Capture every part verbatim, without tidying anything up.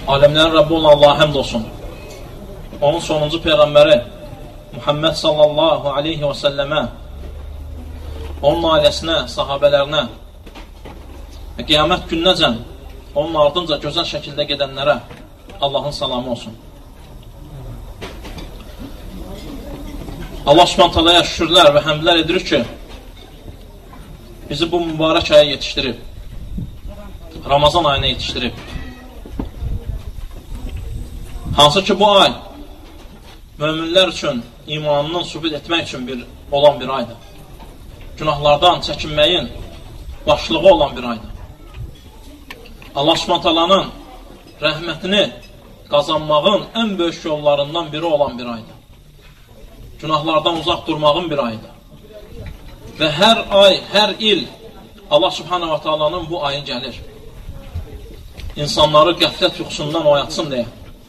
Aləmlərin Rəbbi olan Allaha həmd olsun. Onun sonuncu Peyğəmbəri Muhammed sallallahu aleyhi və səlləmə, onun ailəsinə, sahabələrinə və qiyamət gününəcən onun ardınca gözəl şəkildə gedənlərə Allahın salamı olsun. Allah Subhanahu taalaya şükürlər və həmdlər edirik ki, bizi bu mübarək aya yetişdirib, Ramazan ayına yetişdirib. Hansı ki bu ay möminlər üçün imanının sübut etmək üçün bir, olan bir aydır. Günahlardan çəkinməyin başlığı olan bir aydır. Allah Subhanahu taalanın rəhmətini qazanmağın ən böyük yollarından biri olan bir aydır. Günahlardan uzaq durmağın bir aydır. Və hər ay, hər il Allah Subhanahu taalanın bu ayı gəlir. İnsanları qəflət yuxusundan oyatsın deyə.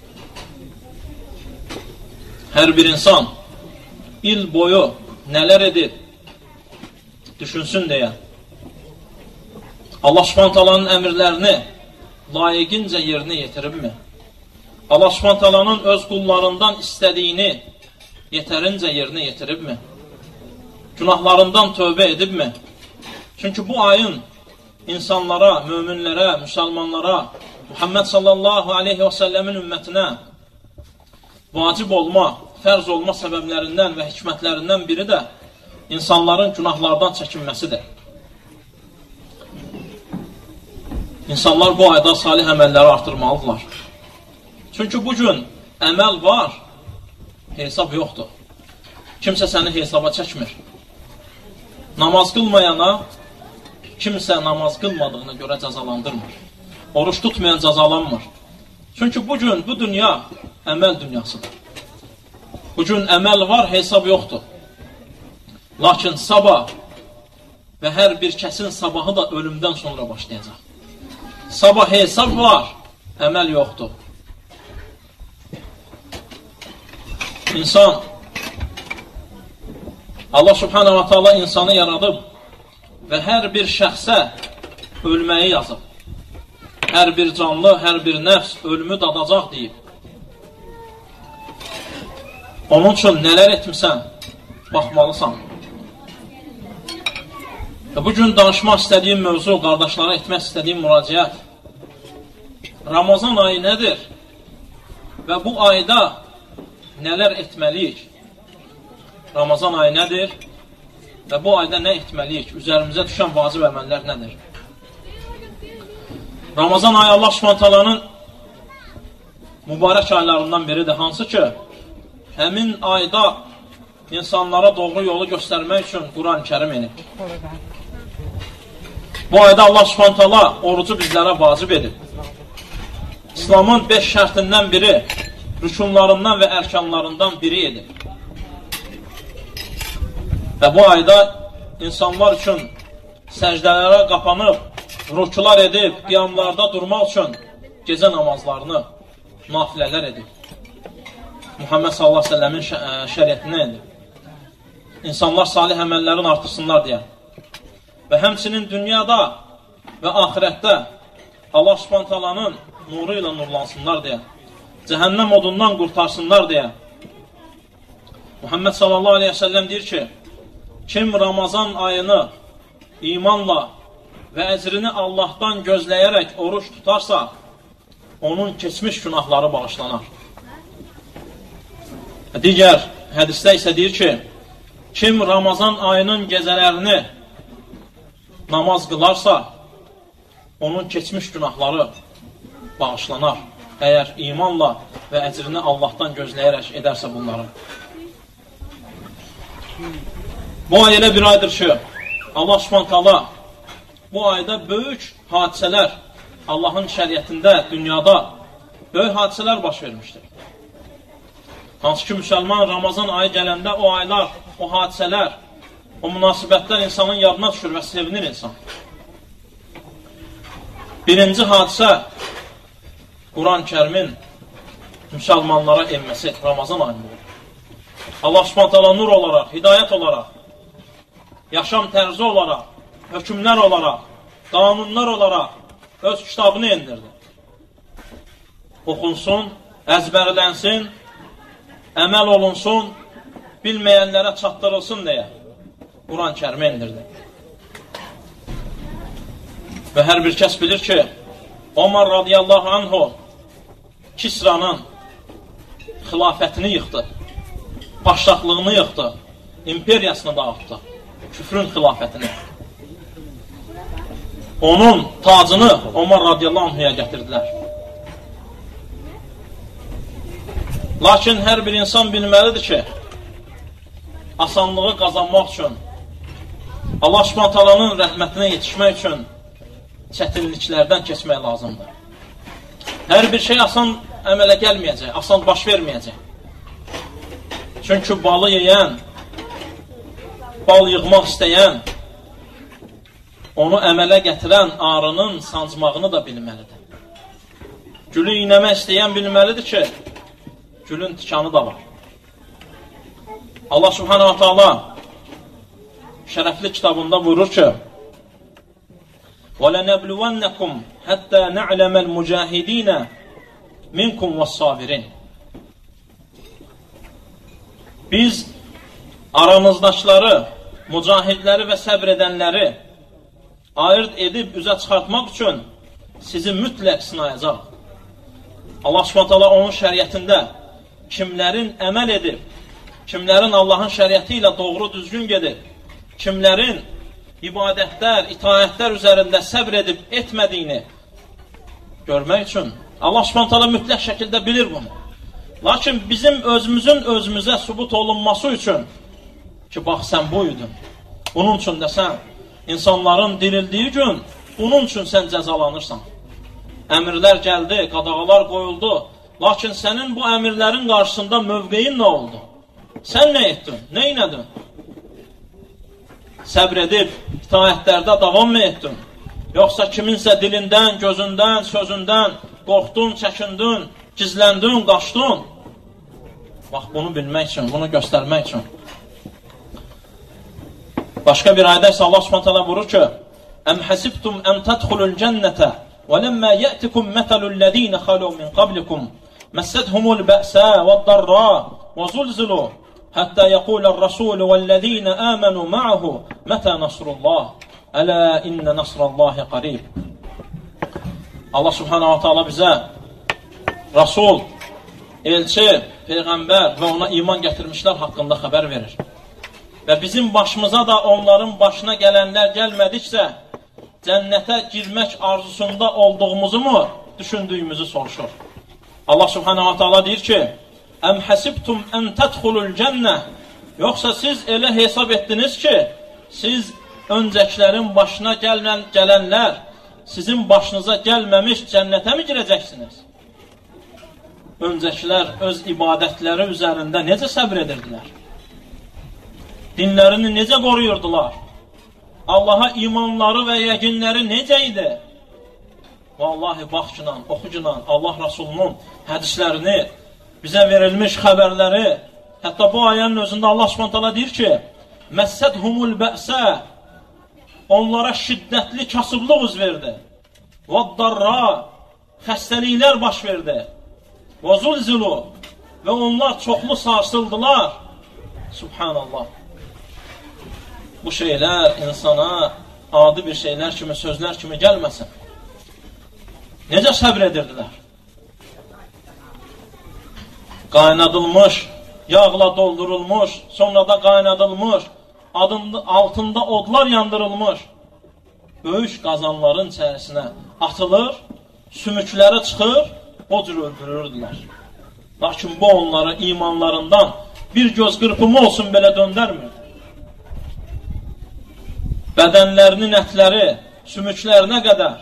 Hər bir insan il boyu nələr edir, düşünsün deyə. Allah Subhanahu taalanın əmrlərini layiqincə yerinə yetiribmi? Allah Subhanahu taalanın öz qullarından istədiyini yetərincə yerinə yetiribmi? Günahlarından tövbə edibmi? Çünki bu ayın insanlara, möminlərə, müsəlmanlara, Muhammed sallallahu aleyhi və səlləmin ümmətinə vacib olma, fərz olma səbəblərindən və hikmətlərindən biri də insanların günahlardan çəkinməsidir. İnsanlar bu ayda salih əməlləri artırmalıdırlar. Çünki bu gün əməl var, hesab yoxdur. Kimsə səni hesaba çəkmir. Namaz qılmayana kimsə namaz qılmadığına görə cəzalandırmır. Oruç tutmayan cəzalanmır. Çünki bu gün bu dünya əməl dünyasıdır. Bugün əməl var, hesab yoxdur. Lakin sabah və hər bir kəsin sabahı da ölümdən sonra başlayacaq. Sabah hesab var, əməl yoxdur. İnsan, Allah Subhanahu wa ta'ala insanı yaradıb və hər bir şəxsə ölməyi yazıb. Hər bir canlı, hər bir nəfs ölümü dadacaq deyib. Onun üçün nələr etmirsən, baxmalısan. Və bugün danışmaq istədiyim mövzu, qardaşlara etmək istədiyim müraciət, Ramazan ayı nədir? Və bu ayda nələr etməliyik? Ramazan ayı nədir? Və bu ayda nə etməliyik? Üzərimizə düşən vacib əməllər nədir? Ramazan ayı Allah Subhanahu taalanın mübarək aylarından biridir. Hansı ki, həmin ayda insanlara doğru yolu göstərmək üçün Quran-ı Kərim enib. Bu ayda Allah Subhanahu taala orucu bizlərə vacib edib. İslamın beş şərtindən biri, rükunlarından və ərkanlarından biri edib. Və bu ayda insanlar üçün səcdələrə qapanıb, rükular edib, qiyamlarda durmaq üçün gecə namazlarını, nafilələr edib. Muhammed sallallahu aleyhi ve sellemin şəriətinə edib. İnsanlar salih əməllərin artırsınlar deyə. Və həmçinin dünyada və axirətdə Allah Subhanahu taalanın nuru ilə nurlansınlar deyə. Cəhənnəm odundan qurtarsınlar deyə. Muhammed sallallahu aleyhi ve sellem deyir ki, kim Ramazan ayını imanla və əcrini Allahdan gözləyərək oruç tutarsa, onun keçmiş günahları bağışlanar. Digər hədisdə isə deyir ki, kim Ramazan ayının gecələrini namaz qılarsa, onun keçmiş günahları bağışlanar. Əgər imanla və əcrini Allahdan gözləyərək edərsə bunları. Bu ay elə bir aydır ki, Allah Subhanahu taala bu ayda böyük hadisələr Allahın şəriətində, dünyada böyük hadisələr baş vermişdir. Hansı ki, müsəlman Ramazan ayı gələndə o aylar, o hadisələr, o münasibətlər insanın yadına düşür və sevinir insan. Birinci hadisə Quran-ı Kərimin müsəlmanlara enməsi Ramazan ayında. Allah Subhanahu taala nur olaraq, hidayət olaraq, yaşam tərzi olaraq, hökmlər olaraq, qanunlar olaraq öz kitabını endirdi. oxunsun, əzbərlənsin, əməl olunsun, bilməyənlərə çatdırılsın deyə Quran-ı Kərimə indirdi. Və hər bir kəs bilir ki, Omar radiyallahu anhu Kisranın xilafətini yıxdı, başlaqlığını yıxdı, imperiyasını dağıtdı, küfrün xilafətini. Onun tacını Omar radiyallahu anhuya gətirdilər. Lakin hər bir insan bilməlidir ki, asanlığı qazanmaq üçün, Allah Subhanahu taalanın rəhmətinə yetişmək üçün çətinliklərdən keçmək lazımdır. Hər bir şey asan əmələ gəlməyəcək, asan baş verməyəcək. Çünki balı yeyən, bal yığmaq istəyən, onu əmələ gətirən arının sancmağını da bilməlidir. Gülü iynəmək istəyən bilməlidir ki, gülün tikanı da var. Allah Subhanahu Taala şərəfli kitabında buyurur ki, وَلَنَبْلُوَنَّكُمْ حَتَّى نَعْلَمَ الْمُجَاهِدِينَ مِنْكُمْ وَالصَّابِرِينَ Biz aranızdakıları, mücahidləri və səbr edənləri ayırt edib üzə çıxartmaq üçün sizi mütləq sınayacaq. Allah Subhanahu Taala onun şəriətində kimlərin əməl edib, kimlərin Allahın şəriəti ilə doğru düzgün gedib, kimlərin ibadətlər, itaətlər üzərində səbr edib etmədiyini görmək üçün Allah Subhanahu Taala mütləq şəkildə bilir bunu. Lakin bizim özümüzün özümüzə sübut olunması üçün ki, bax sən buydun, bunun üçün də sən insanların dirildiyi gün, bunun üçün sən cəzalanırsan. Əmirlər gəldi, qadağalar qoyuldu, lakin sənin bu əmirlərin qarşısında mövqeyin nə oldu? Sən nə etdin? Nə inədin? Səbr edib, itaətlərdə davam mı etdin? Yoxsa kiminsə dilindən, gözündən, sözündən qorxdun, çəkindin, gizləndin, qaçdın? Bax, bunu bilmək üçün, bunu göstərmək üçün. Başqa bir ayədə isə Allah Subhanahu taala buyurur ki: "Əm hasibtum an tadkhulul cennete ve lemma ya'tikum metalul ladina khalu min qablikum massatuhumul ba'sa wad-darra ve zulzilu hatta yaqulur rasul vellezina amanu ma'ahu mata nasrullah ala inna nasrallahi qarib." Allah Subhanahu taala bizə Rasul, elçi, peyğəmbər və ona iman gətirmişlər haqqında xəbər verir. Və bizim başımıza da onların başına gələnlər gəlmədikcə cənnətə girmək arzusunda olduğumuzu mu düşündüyümüzü soruşur. Allah Subhanahu taala deyir ki: "Əm hasibtum an tadkhulul cennə?" Yoxsa siz elə hesab etdiniz ki, siz öncəkilərin başına gələn gələnlər sizin başınıza gəlməmiş cənnətə mi girəcəksiniz? Öncəkilər öz ibadətləri üzərində necə səbr edirdilər? Dinlərini necə qoruyurdular? Allaha imanları və yəqinləri necə idi? Vallahi baxçınan, oxucunan Allah Rasulunun hədislərini, bizə verilmiş xəbərləri, hətta bu ayənin özündə Allah Subhanahu taala deyir ki: "Məssədhumul bə'sə" onlara şiddətli kasıblıq üz verdi. "Vəd-darra" xəstəliklər baş verdi. "Və zulzilu" və onlar çoxlu sarsıldılar. Subhanallah. Bu şeylər insana adi bir şeylər kimi, sözlər kimi gəlməsin. Necə səbr edirdilər? Qaynadılmış, yağla doldurulmuş, sonra da qaynadılmış, adında, altında odlar yandırılmış böyük qazanların içərisinə atılır, sümükləri çıxır, o cür öldürürdülər. Lakin bu onları imanlarından bir göz qırpımı olsun belə döndərmirdi. Bədənlərinin ətləri sümüklərinə qədər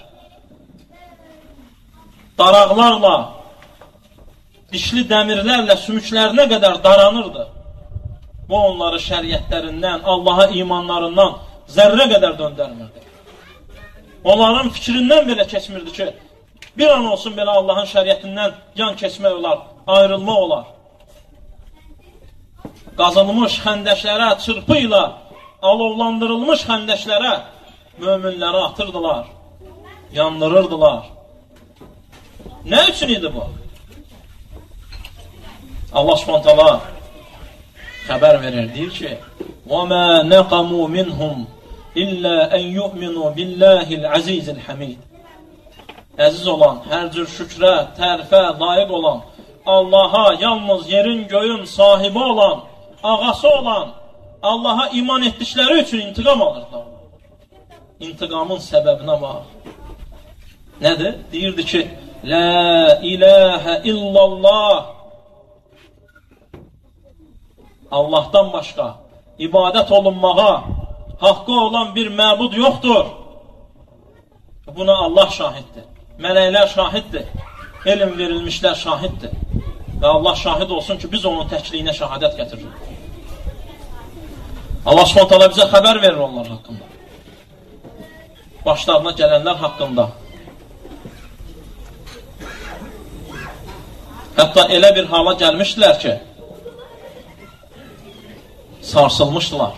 daraqlarla, dişli dəmirlərlə sümüklərinə qədər daranırdı. Bu onları şəriətlərindən, Allaha imanlarından zərrə qədər döndərmirdi. Onların fikrindən belə keçmirdi ki, bir an olsun belə Allahın şəriətindən yan keçmək olar, ayrılma olar. Qazılmış xəndəklərə çırpı ilə alovlandırılmış xəndəklərə möminləri atırdılar, yandırırdılar. Nə üçün idi bu? Allah Subhanahu taala xəbər verir, deyir ki: "Və-mə nəqamu minhum illə ən yu'minu billahil azizil hamid." Əziz olan, hər cür şükrə, tərifə layiq olan, Allaha yalnız yerin göyün sahibi olan, ağası olan, Allaha iman etdikləri üçün intiqam alırlar. İntiqamın səbəbinə bax. Nədir? Deyirdi ki: "La ilahə illallah." Allahdan başqa ibadət olunmağa haqqı olan bir məbud yoxdur. Buna Allah şahiddir. Mələklər şahiddir. Elm verilmişlər şahiddir. Və Allah şahid olsun ki, biz onun təkliyinə şəhadət gətiririk. Allah Subhanahu taala bizə xəbər verir onlar haqqında. Başlarına gələnlər haqqında. Hətta elə bir hala gəlmişdilər ki, sarsılmışdılar.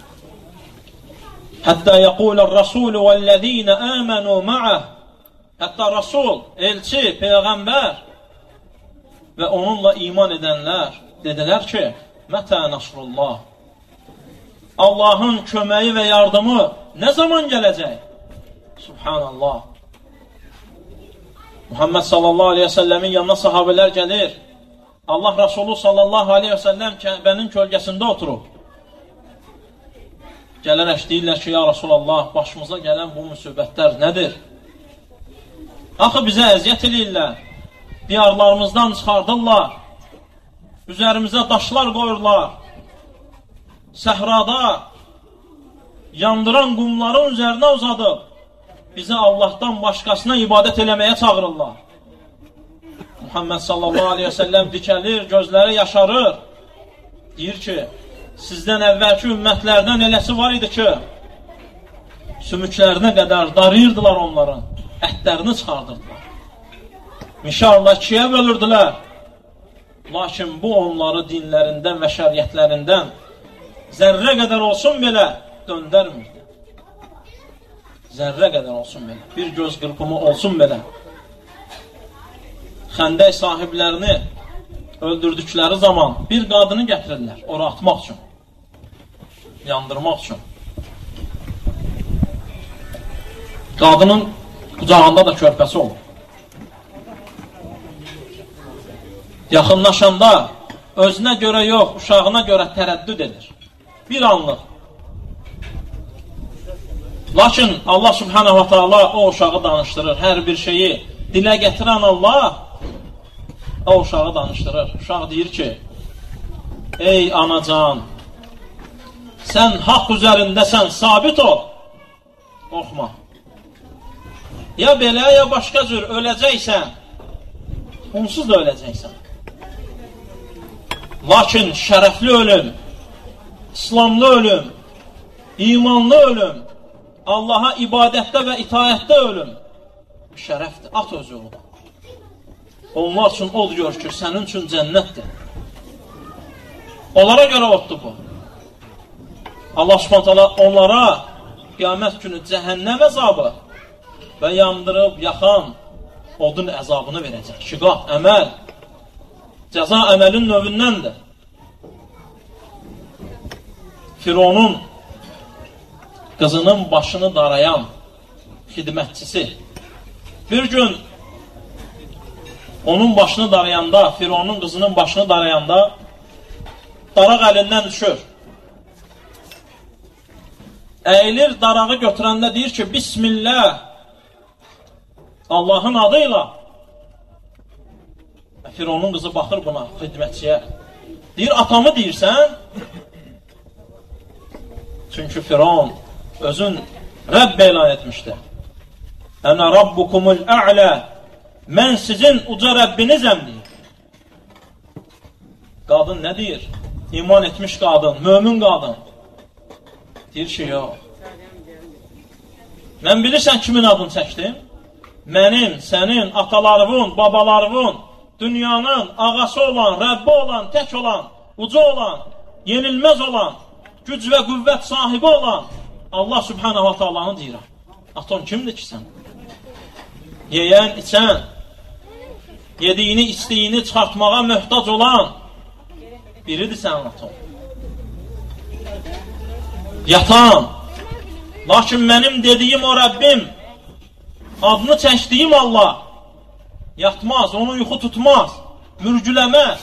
Hətta yəqulur Rasul vəl-ləzīnə əmənu ma'ah. Hətta Rasul, elçi, peyğəmbər və onunla iman edənlər dedilər ki: "Mətə nasrullah?" Allahın köməyi və yardımı nə zaman gələcək? Subhanallah. Muhammed sallallahu aleyhi ve sellemin yanına sahabelər gəlir. Allah Resulü sallallahu aleyhi ve sellem Kəbənin kölgəsində oturub. Gələrək deyirlər ki: "Ya Rasulallah, başımıza gələn bu müsibətlər nədir? Axı bizə əziyyət edirlər, diyarlarımızdan çıxardırlar, üzərimizə daşlar qoyurlar, səhrada yandıran qumların üzərinə uzadıb, bizi Allahdan başqasına ibadət eləməyə çağırırlar." Muhammed sallallahu aleyhi ve sellem dikəlir, gözləri yaşarır. Deyir ki: "Sizdən əvvəlki ümmətlərdən eləsi var idi ki, sümüklərinə qədər darıyırdılar onların, ətlərini çıxardırdılar. Mişarla ikiyə bölürdülər. Lakin bu onları dinlərindən və şəriətlərindən zərrə qədər olsun belə döndərmirdi. Zərrə qədər olsun belə, bir göz qırpımı olsun belə. Xəndək sahiblərini öldürdükləri zaman bir qadını gətirirlər, ora atmaq üçün, yandırmaq üçün. Qadının qucağında da körpəsi olur. Yaxınlaşanda özünə görə yox, uşağına görə tərəddüd edir. Bir anlıq. Lakin Allah subhanahu wa ta'ala o uşağı danışdırır. Hər bir şeyi dilə gətirən Allah o uşağı danışdırır. Uşaq deyir ki: "Ey anacan, sən haqq üzərindəsən, sabit ol. Qorxma. Ya belə, ya başqa cür öləcəksən, onsuz da öləcəksən. Lakin şərəfli ölüm, İslamlı ölüm, imanlı ölüm, Allaha ibadətdə və itaətdə ölüm şərəfdir, at öz yolda. Onlar üçün od gör ki, sənin üçün cənnətdir. Onlara görə oddur bu. Allah Subhanahu taala onlara qiyamət günü cəhənnəm əzabı və yandırıb yaxan odun əzabını verəcək. Şiqaq, əməl, cəza əməlin növündəndir. Fironun qızının başını darayan xidmətçisi bir gün onun başını darayanda, Fironun qızının başını darayanda daraq əlindən düşür. Əyilir, darağı götürəndə deyir ki: "Bismillah, Allahın adıyla." Fironun qızı baxır buna, xidmətçiyə. Deyir: "Atamı deyirsən?" Çünki Firon özün Rəbb elan etmişdi. "Ənə rabbukumul a'lə." Mən sizin uca Rəbbinizəm deyir. Qadın nə deyir? İman etmiş qadın, mömin qadın. Deyir ki: "Yox. Mən bilirsən kimin adını çəkdim? Mənim, sənin, atalarımın, babalarımın, dünyanın ağası olan, Rəbbi olan, tək olan, uca olan, yenilməz olan, güc və qüvvət sahibi olan Allah Subhanahu wa ta'alanı deyirəm. Aton kimdir ki sən? Yeyən, içən, yediyini, içdiyini çıxartmağa möhtac olan, Biridir sənin atan. Yatan. Lakin mənim dediyim o Rəbbim, adını çəkdiyim Allah yatmaz, onu yuxu tutmaz, mürgüləməz.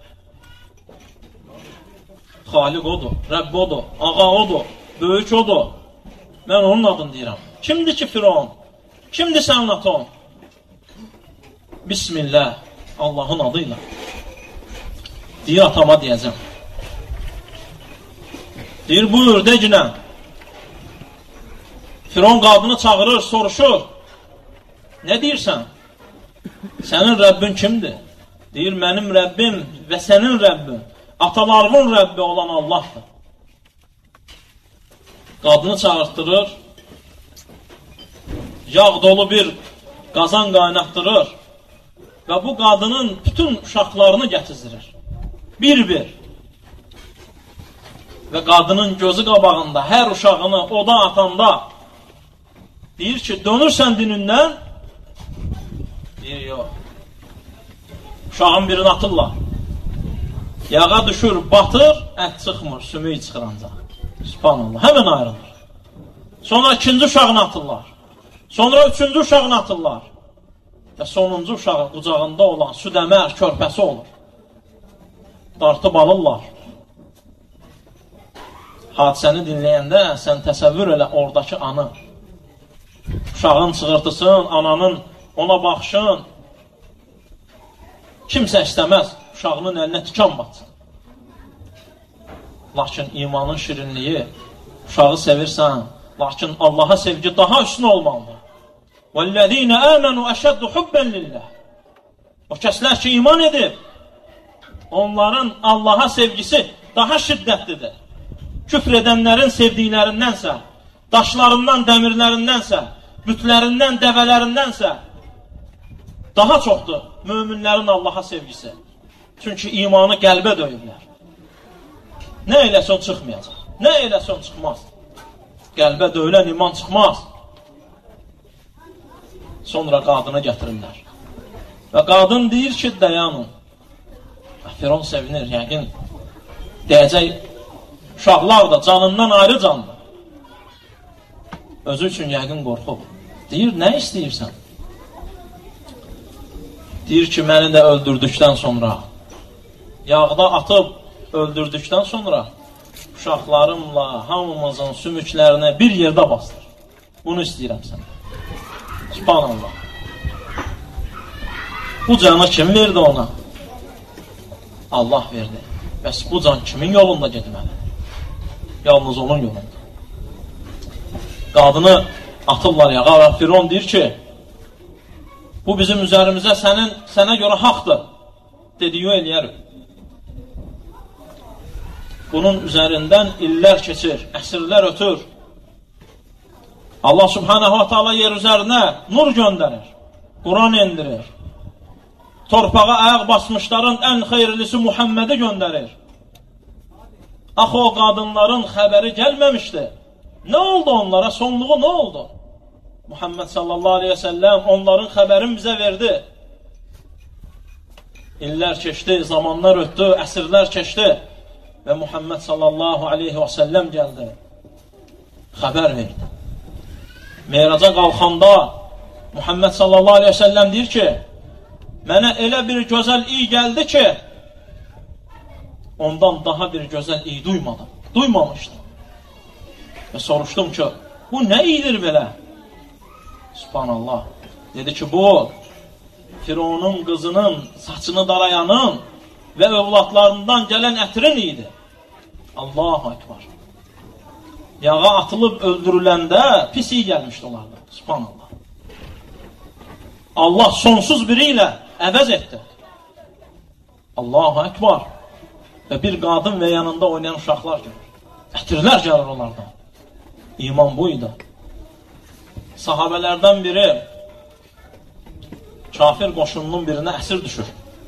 Xaliq odur, Rəbb odur, ağa odur, böyük odur. Mən onun adını deyirəm. Kimdir ki Firon? Kimdir sənin atan? Bismillah, Allahın adıyla. Deyir, atama deyəcəm. Deyir, buyur, de günə. Firon qadını çağırır, soruşur. Nə deyirsən? Sənin Rəbbin kimdir? Deyir, mənim Rəbbim və sənin Rəbbin, atalarımın Rəbbi olan Allahdır. Qadını çağırtdırır, yağ dolu bir qazan qaynatdırır və bu qadının bütün uşaqlarını gətizdirir. Bir-bir. Və qadının gözü qabağında hər uşağını oda atanda deyir ki, dönürsən dinindən? Deyir, yox. Uşağın birini atırlar. Yağa düşür, batır, ət çıxmır, sümük çıxır ancaq. Subhanallah, həmən ayrılır. Sonra ikinci uşağını atırlar. Sonra üçüncü uşağını atırlar. Və sonuncu uşağı qucağında olan südəmər körpəsi olur. Dartıb alırlar. Hadisəni dinləyəndə sən təsəvvür elə oradakı anı. Uşağın çığırtısın, ananın ona baxışın. Kimsə istəməz uşağının əlinə tikan batsın. Lakin imanın şirinliyi, uşağı sevirsən, lakin Allaha sevgi daha üstün olmalıdır. وَالَّذ۪ينَ آمَنُوا أَشَدُّ حُبَّنْ لِلّٰهِ O kəslər ki, iman edib, onların Allaha sevgisi daha şiddətlidir. Küfr edənlərin sevdiklərindənsə, daşlarından, dəmirlərindənsə, bütlərindən, dəvələrindənsə daha çoxdur möminlərin Allaha sevgisi. Çünki imanı qəlbə döyürlər. Nə eləsən çıxmayacaq. Nə eləsən çıxmaz. Qəlbə döyülən iman çıxmaz. Sonra qadını gətirirlər. Və qadın deyir ki, dayanın. Firon sevinir, yəqin. Deyəcək, uşaqlar da canından ayrı candır. Özü üçün yəqin qorxub. Deyir, nə istəyirsən? Deyir ki, məni də öldürdükdən sonra, yağda atıb öldürdükdən sonra uşaqlarımla hamımızın sümüklərinə bir yerdə bastır. Bunu istəyirəm sənə. Subhanallah. Bu canı kim verdi ona? Allah verdi. Bəs bu can kimin yolunda getməli? Yalnız onun yolunda. Qadını atırlar yağa və Firon deyir ki, bu bizim üzərimizə sənin, sənə görə haqdır. Dediyi eləyərik. Bunun üzərindən illər keçir, əsrlər ötür. Allah subhanahu wa ta'ala yer üzərinə nur göndərir, Quran endirir. Torpağa ayaq basmışların ən xeyirlisi Muhammədi göndərir. Axı o qadınların xəbəri gəlməmişdi. Nə oldu onlara? Sonluğu nə oldu? Muhammed sallallahu aleyhi ve sellem onların xəbərini bizə verdi. İllər keçdi, zamanlar ötdü, əsrlər keçdi və Muhammed sallallahu aleyhi ve sellem gəldi. Xəbər verdi. Meyraca qalxanda Muhammed sallallahu aleyhi ve sellem deyir ki, mənə elə bir gözəl iy gəldi ki, ondan daha bir gözəl iy duymadım. Duymamışdım. Və soruşdum ki, bu nə iydir belə? Subhanallah. Dedi ki, bu Fironun qızının saçını darayanın və övladlarından gələn ətrin iydi. Allahu Ekber. Yağa atılıb öldürüləndə pis iyi gəlmişdi onlarda. Subhanallah. Allah sonsuz biri ilə əvəz etdi. Allahu Ekber. Və bir qadın və yanında oynayan uşaqlar gəlir. Ətirlər gəlir onlardan. İman buydu. Sahabələrdən biri kafir qoşununun birinə əsir düşür.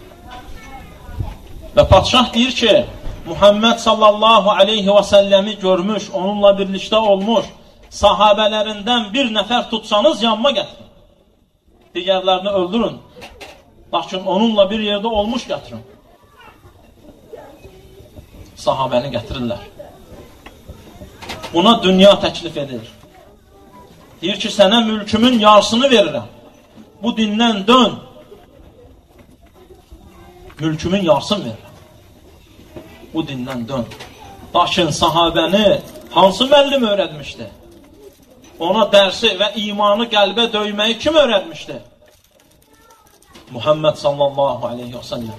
Və padşah deyir ki, Muhammed sallallahu aleyhi ve selləmi görmüş, onunla birlikdə olmuş sahabələrindən bir nəfər tutsanız yanıma gətirin. Digərlərini öldürün. Lakin onunla bir yerdə olmuş gətirin. sahabəni gətirirlər. Buna dünya təklif edir. Deyir ki, sənə mülkümün yarısını verirəm. Bu dindən dön. Mülkümün yarısını verirəm. Bu dindən dön. Lakin sahabəni hansı müəllim öyrətmişdi? Ona dərsi və imanı qəlbə döyməyi kim öyrətmişdi? Muhammed sallallahu aleyhi və səlləm.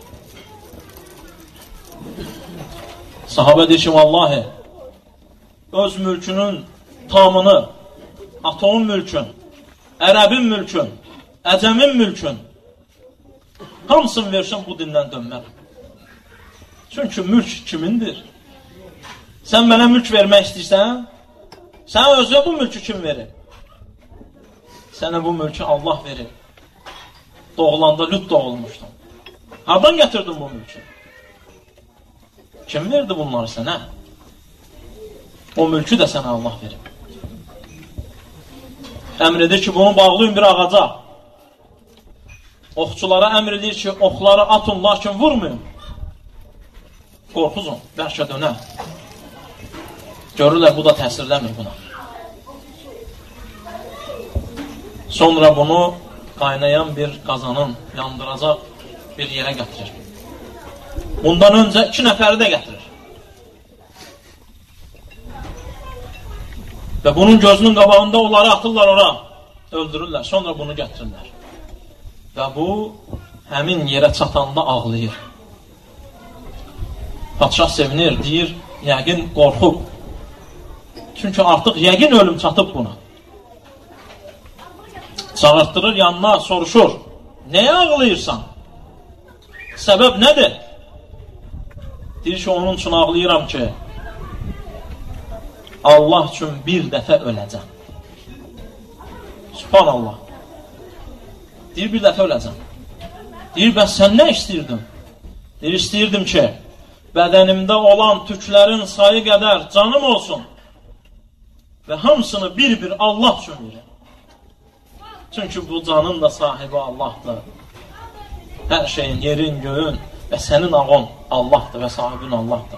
Sahabə deyir ki, vallahi, öz mülkünün tamını, atomun mülkün, ərəbin mülkün, əcəmin mülkün, hamısını versin, bu dindən dönmərəm. Çünki mülk kimindir? Sən mənə mülk vermək istəyirsən, sən özə bu mülkü kim verir? Sənə bu mülkü Allah verir. Doğulanda lüt doğulmuşdun. Hardan gətirdin bu mülkü? Kim verdi bunları sənə? O mülkü də sənə Allah verir. Əmr edir ki, bunu bağlayın bir ağaca. Oxçulara əmr edir ki, oxları atın, lakin vurmayın. Qorxuzun, bəlkə dönər. Görürlər, bu da təsirləmir buna. Sonra bunu qaynayan bir qazanın yandıracaq bir yerə gətirir. Bundan öncə iki nəfəri də gətirir. Və bunun gözünün qabağında onları atırlar ora, öldürürlər, sonra bunu gətirirlər. Və bu, həmin yerə çatanda ağlayır. Padşah sevinir, deyir, yəqin qorxub. Çünki artıq yəqin ölüm çatıb buna. Çağırtdırır yanına, soruşur, nəyə ağlayırsan? Səbəb nədir? Deyir ki, onun üçün ağlayıram ki, Allah üçün bir dəfə öləcəm. Subhanallah. Deyir, bir dəfə öləcəm. Deyir, bəs sən nə istəyirdin? Deyir, istəyirdim ki, bədənimdə olan tüklərin sayı qədər canım olsun və hamısını bir-bir Allah üçün verir. Çünki bu canın da sahibi Allahdır. Hər şeyin, yerin, göyün və sənin ağın Allahdır və sahibin Allahdır.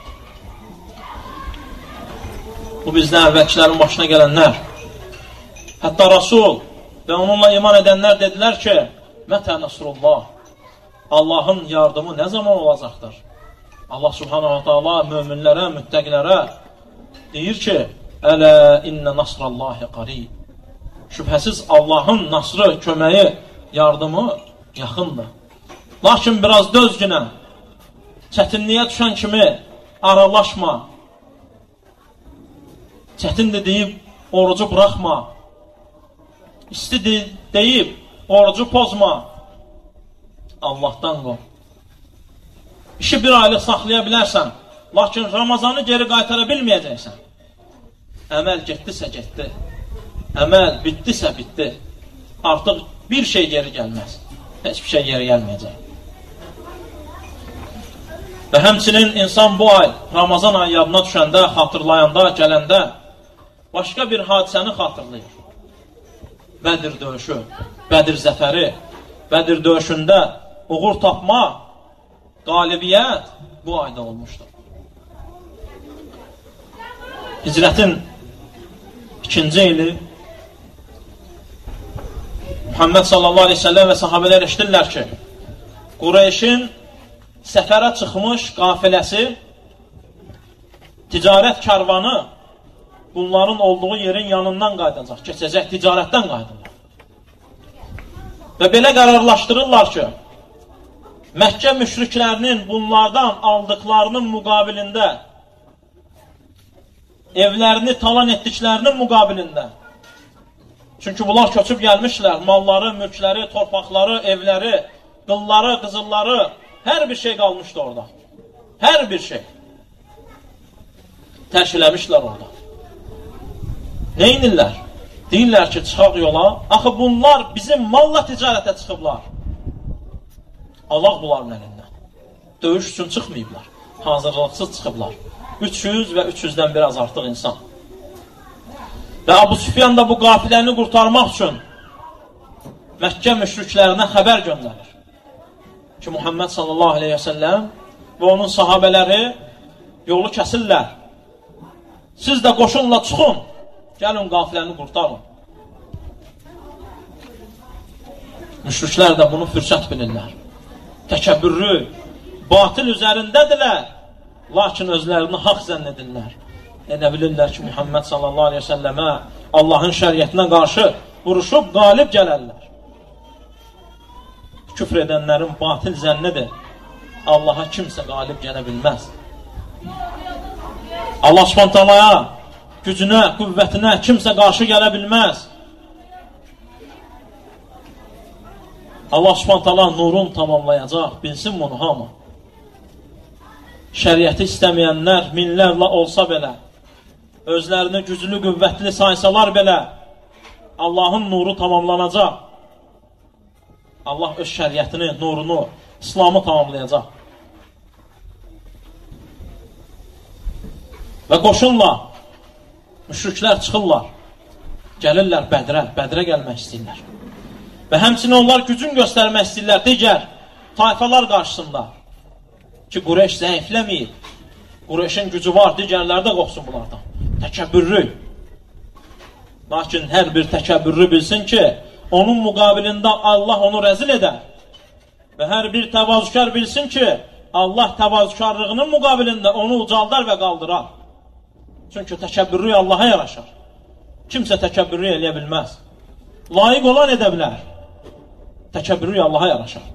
Bu bizdən əvvəlkilərin başına gələnlər. Hətta Rasul və onunla iman edənlər dedilər ki, Mətə Nəsrullah, Allahın yardımı nə zaman olacaqdır? Allah subhanahu wa ta'ala möminlərə, müttəqilərə deyir ki, Ələ innə nasrallahi qarib. Şübhəsiz Allahın nasrı, köməyi, yardımı yaxındır. Lakin biraz dözgünə, çətinliyə düşən kimi aralaşma, çətindir deyib orucu buraxma, istidir deyib orucu pozma, Allahdan qov. İşi bir aylıq saxlaya bilərsən, lakin Ramazanı geri qaytara bilməyəcəksən. Əməl getdisə getdi, əməl bitdisə bitdi, artıq bir şey geri gəlməz, heç bir şey geri gəlməyəcək. Və həmçinin insan bu ay, Ramazan ayı yadına düşəndə, xatırlayanda, gələndə, başqa bir hadisəni xatırlayır. Bədir döyüşü, Bədir zəfəri, Bədir döyüşündə uğur tapma, qalibiyyət bu ayda olmuşdur. Hicrətin ikinci ili Muhammed sallallahu aleyhi ve sellem və sahabələr eşidirlər ki, Qureyşin səfərə çıxmış qafiləsi, ticarət karvanı bunların olduğu yerin yanından qaydacaq, keçəcək, ticarətdən qaydırlar. Və belə qərarlaşdırırlar ki, Məkkə müşriklərinin bunlardan aldıqlarının müqabilində, evlərini talan etdiklərinin müqabilində, çünki bunlar köçüb gəlmişlər, malları, mülkləri, torpaqları, evləri, qılları, qızılları, hər bir şey qalmışdı orada. Hər bir şey. Tərkiləmişlər orada. Neynirlər? Deyirlər ki, çıxaq yola. Axı bunlar bizim malla ticarətə çıxıblar. Allah bunların əlindən. Döyüş üçün çıxmayıblar. Hazırlıqsız çıxıblar. üç yüz və üç yüzdən biraz artıq insan. Və Abu Süfyan da bu qafiləni qurtarmaq üçün Məkkə müşriklərinə xəbər göndərir ki, Muhammed sallallahu aleyhi və səlləm və onun sahabələri yolu kəsirlər. Siz də qoşunla çıxın, gəlin qafiləni qurtarın. Müşriklər də bunu fürsət bilirlər. Təkəbbürlü, batil üzərindədirlər, lakin özlərini haqq zənn edirlər. Elə bilirlər ki, Muhammed sallallahu aleyhi ve səlləmə Allahın şəriyyətinə qarşı vuruşub qalib gələrlər. Küfr edənlərin batil zənnidir. Allaha kimsə qalib gələ bilməz. Allah Subhanahu taalaya, gücünə, qüvvətinə kimsə qarşı gələ bilməz. Allah Subhanahu taala nurun tamamlayacaq, bilsin bunu hamı. Şəriəti istəməyənlər minlərlə olsa belə, özlərini güclü, qüvvətli saysalar belə, Allahın nuru tamamlanacaq. Allah öz şəriətini, nurunu, İslamı tamamlayacaq. Və qoşunla müşriklər çıxırlar, gəlirlər Bədrə, Bədrə gəlmək istəyirlər. Və həmçinin onlar gücün göstərmək istəyirlər digər tayfalar qarşısında ki, Qureyş zəifləməyib. Qureyşin gücü var, digərləri də qorxsun bunlardan. Təkəbbürlü. Lakin hər bir təkəbbürlü bilsin ki, onun müqabilində Allah onu rəzil edər. Və hər bir təvazükar bilsin ki, Allah təvazükarlığının müqabilində onu ucaldar və qaldırar. Çünki təkəbbürlü Allaha yaraşar. Kimsə təkəbbürlü eləyə bilməz. Layiq olan edə bilər. Təkəbbürlü Allaha yaraşar.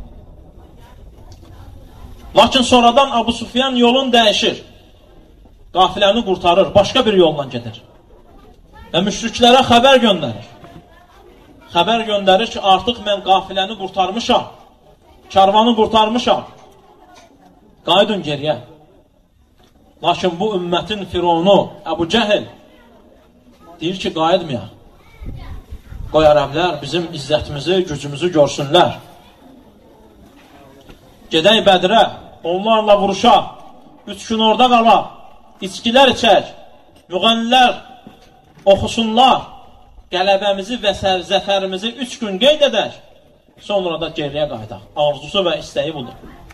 Lakin sonradan Abu Sufyan yolun dəyişir. Qafiləni qurtarır, başqa bir yolla gedir. Və müşriklərə xəbər göndərir. Xəbər göndərir ki, artıq mən qafiləni qurtarmışam. Karvanı qurtarmışam. Qaydın geriyə. Lakin bu ümmətin fironu Əbu Cəhil deyir ki, qayıdmayaq. Qoy ərəblər bizim izzətimizi, gücümüzü görsünlər. Gedək Bədrə, onlarla vuruşaq, üç gün orada qalaq, içkilər içək, müğənnilər oxusunlar, qələbəmizi və zəfərimizi üç gün qeyd edək, sonra da geriyə qaydaq. Arzusu və istəyi budur.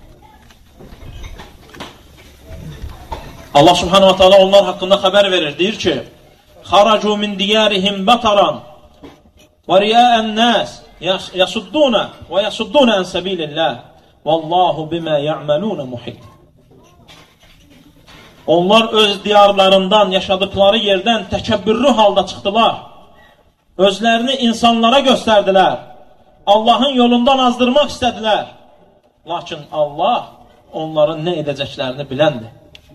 Allah subhanahu wa ta'ala onlar haqqında xəbər verir, deyir ki, xaracu min diyarihim bataran və riya'ən nəs yasudduna və yasudduna ən səbilillah vallahu bimə ya'maluna muhit. Onlar öz diyarlarından, yaşadıkları yerdən təkəbbürlü halda çıxdılar. Özlərini insanlara göstərdilər. Allahın yolundan azdırmaq istədilər. Lakin Allah onların nə edəcəklərini biləndir.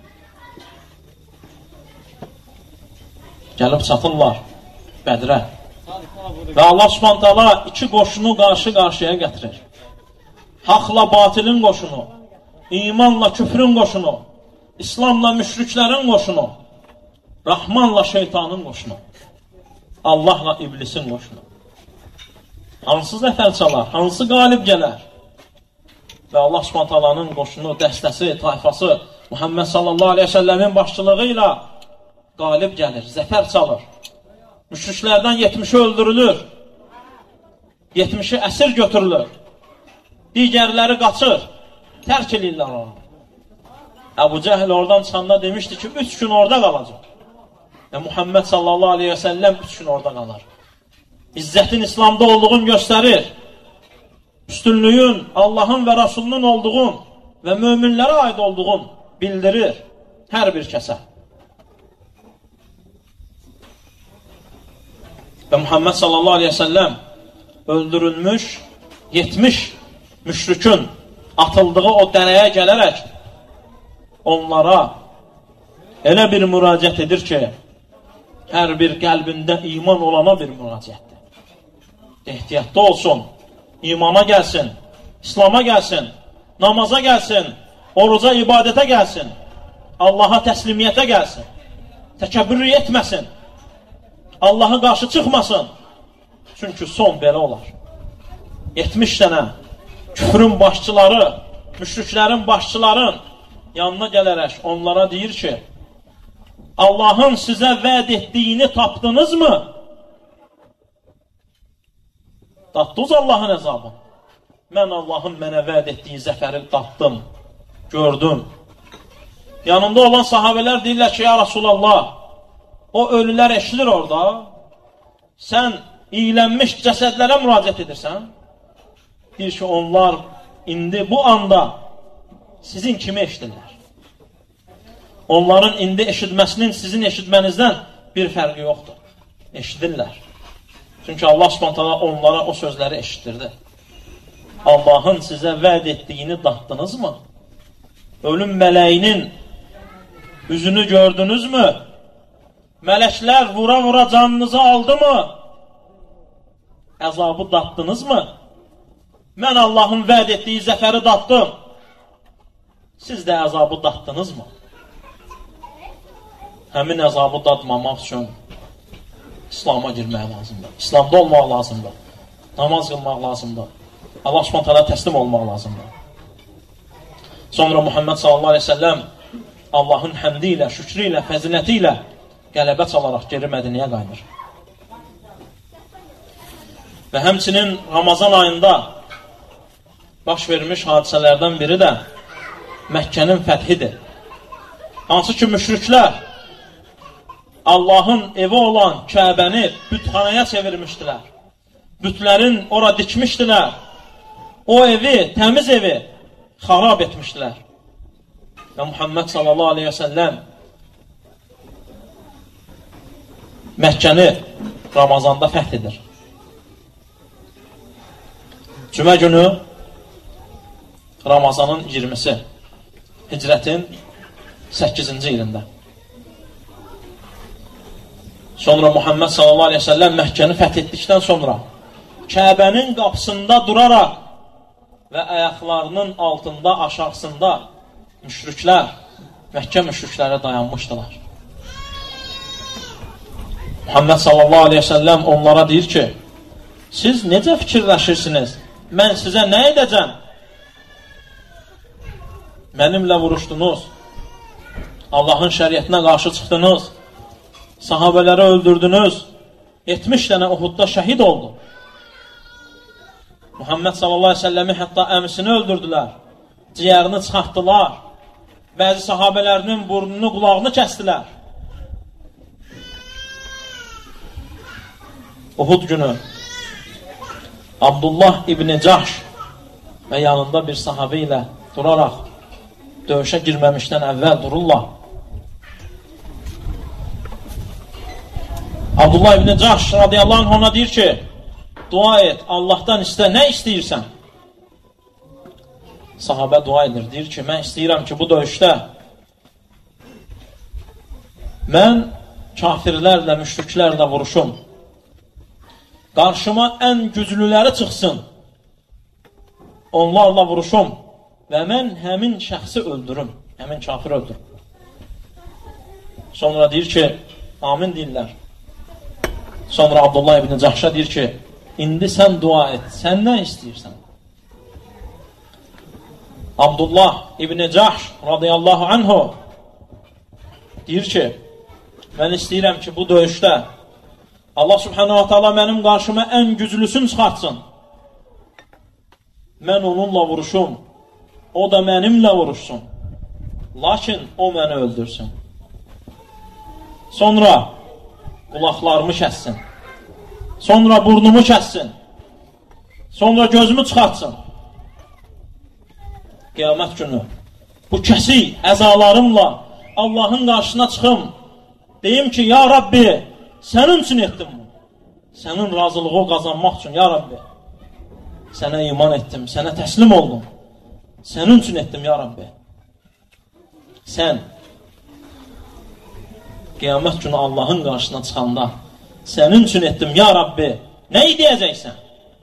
Gəlib çatırlar Bədrə. Və Allah Subhanahu taala iki qoşunu qarşı-qarşıya gətirir. Haqla batilin qoşunu, imanla küfrün qoşunu, İslamla müşriklərin qoşunu, Rahmanla şeytanın qoşunu, Allahla iblisin qoşunu. Hansı zəfər çalar, hansı qalib gələr? Və Allah Subhanahu taalanın qoşunu, dəstəsi, tayfası Muhammed sallallahu aleyhi ve sellemin başçılığı ilə qalib gəlir, zəfər çalır. Müşriklərdən yetmişi öldürülür, yetmişi əsir götürülür, digərləri qaçır, tərk edirlər onu. Əbu Cəhil oradan çıxanda demişdi ki, üç gün orada qalacaq. Və Muhammed sallallahu aleyhi ve sellem üç gün orada qalar. İzzətin İslamda olduğunu göstərir. Üstünlüyün Allahın və Rasulunun olduğunu və möminlərə aid olduğunu bildirir hər bir kəsə. Və Muhammed sallallahu aleyhi ve sellem öldürülmüş yetmiş müşrikün atıldığı o dərəyə gələrək onlara elə bir müraciət edir ki, hər bir qəlbində iman olana bir müraciətdir. Ehtiyatda olsun, imana gəlsin, İslama gəlsin, namaza gəlsin, oruca, ibadətə gəlsin, Allaha təslimiyyətə gəlsin, təkəbbür etməsin, Allaha qarşı çıxmasın. Çünki son belə olar. yetmiş dənə küfrün başçıları, müşriklərin başçıların yanına gələrək onlara deyir ki, Allahın sizə vəd etdiyini tapdınızmı? Tapdınız Allahın əzabını. Mən Allahın mənə vəd etdiyi zəfəri tapdım, gördüm. Yanında olan sahabələr deyirlər ki, ya Rasulallah, o ölülər eşidir orada, sən iyilənmiş cəsədlərə müraciət edirsən. Deyir ki, onlar indi bu anda sizin kimi eşidirlər. Onların indi eşitməsinin sizin eşitmənizdən bir fərqi yoxdur. Eşidirlər. Çünki Allah Subhanahu onlara o sözləri eşitdirdi. Allahın sizə vəd etdiyini datdınızmı? Ölüm mələyinin üzünü gördünüzmü? Mələklər vura-vura canınızı aldı mı? Əzabı datdınızmı? Mən Allahın vəd etdiyi zəfəri datdım. Siz də əzabı datdınızmı? Həmin əzabı dadmamaq üçün İslam'a girmək lazımdır. İslamda olmaq lazımdır. Namaz qılmaq lazımdır. Allah Subhanahu təslim olmaq lazımdır. Sonra Muhammed sallallahu aleyhi ve sellem Allahın həmdi ilə, şükrü ilə, fəziləti ilə qələbə çalaraq geri Mədiniyə qaynır. Və həmçinin Ramazan ayında baş vermiş hadisələrdən biri də Məkkənin fəthidir. Hansı ki, müşriklər Allahın evi olan Kəbəni bütxanaya çevirmişdilər. Bütlərin ora dikmişdilər. O evi, təmiz evi xarab etmişdilər. Və Muhammed sallallahu aleyhi ve sellem Məkkəni Ramazanda fəth edir. Cümə günü Ramazanın iyirmisi Hicrətin səkkizinci ilində. Sonra Muhammed sallallahu aleyhi ve sellem Məkkəni fəth etdikdən sonra Kəbənin qapısında duraraq və ayaqlarının altında, aşağısında müşriklər, Məkkə müşrikləri dayanmışdılar. Muhammed sallallahu aleyhi ve sellem onlara deyir ki, siz necə fikirləşirsiniz? Mən sizə nə edəcəm? Mənimlə vuruşdunuz, Allahın şəriətinə qarşı çıxdınız, sahabələri öldürdünüz, yetmiş dənə Uhudda şəhid oldu. Muhammed sallallahu aleyhi ve sellemi hətta əmisini öldürdülər, ciyərini çıxartdılar, bəzi sahabələrinin burnunu, qulağını kəstilər. Uhud günü Abdullah İbni Cahş və yanında bir sahabə ilə duraraq döyüşə girməmişdən əvvəl dururlar. Abdullah İbni Cahş radiyallahu anh ona deyir ki, dua et, Allahdan istə, nə istəyirsən? Sahabə dua edir, deyir ki, mən istəyirəm ki, bu döyüşdə mən kafirlərlə, müşriklərlə vuruşum. Qarşıma ən güclüləri çıxsın, onlarla vuruşum və mən həmin şəxsi öldürüm, həmin kafir öldürüm. Sonra deyir ki, amin deyirlər. Sonra Abdullah ibn Cahşa deyir ki, indi sən dua et, sən nə istəyirsən? Abdullah ibn Cahş radiyallahu anhu deyir ki, mən istəyirəm ki, bu döyüşdə Allah subhanahu wa ta'ala mənim qarşıma ən güclüsünü çıxartsın. Mən onunla vuruşum, o da mənimlə vuruşsun. Lakin o məni öldürsün. Sonra qulaqlarımı kəssin. Sonra burnumu kəssin. Sonra gözümü çıxartsın. Qiyamət günü bu kəsik əzalarımla Allahın qarşısına çıxım. Deyim ki, ya Rabbi, sənin üçün etdim bunu. Sənin razılığı qazanmaq üçün, ya Rabbi. Sənə iman etdim, sənə təslim oldum. Sənin üçün etdim, ya Rabbi. Sən qiyamət günü Allahın qarşısına çıxanda sənin üçün etdim, ya Rabbi. Nə deyəcəksən?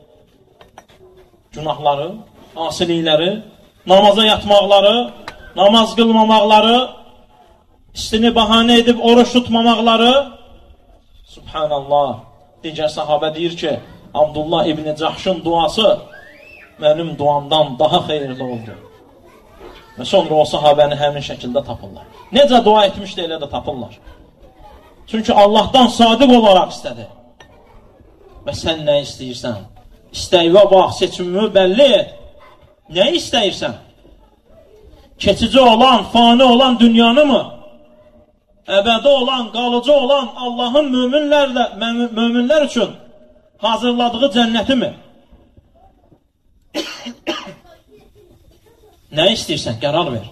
Günahları, asilikləri, namaza yatmaqları, namaz qılmamaqları, istini bahanə edib oruç tutmamaqları. Subhanallah. Digər sahabə deyir ki, Abdullah İbni Cahşın duası mənim duamdan daha xeyirli oldu. Və sonra o sahabəni həmin şəkildə tapırlar. Necə dua etmişdi, elə də tapırlar. Çünki Allahdan sadiq olaraq istədi. Və sən nə istəyirsən? İstəyivə bax, seçimimi bəlli et. Nə istəyirsən? keçici olan, fani olan dünyanı mı? Əbədi olan, qalıcı olan Allahın möminlərlə, möminlər üçün hazırladığı cənnəti mi? Nə istəyirsən? Qərar ver.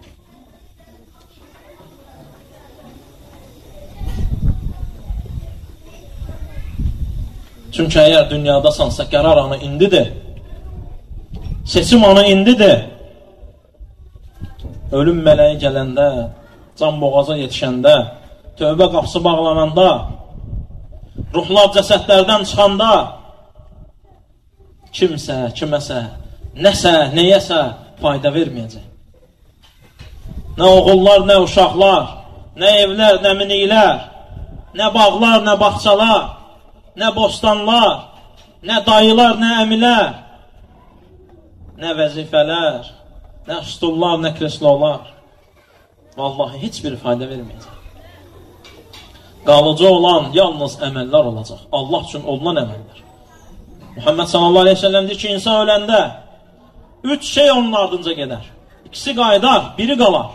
Çünki əgər dünyadasansa, qərar anı indidir. Seçim anı indidir. Ölüm mələyi gələndə, can boğaza yetişəndə, tövbə qapısı bağlananda, ruhlar cəsədlərdən çıxanda, kimsə, kiməsə, nəsə, neyəsə fayda verməyəcək. Nə oğullar, nə uşaqlar, nə evlər, nə miniklər, nə bağlar, nə bağçalar, nə bostanlar, nə dayılar, nə əmilər, nə vəzifələr, nə stullar, nə kreslolar. Vallahi heç bir fayda verməyəcək. Qalıcı olan yalnız əməllər olacaq. Allah üçün olunan əməllər. Muhammed sallallahu aleyhi ve sellem deyir ki, insan öləndə üç şey onun ardınca gedər. İkisi qaydar, biri qalar.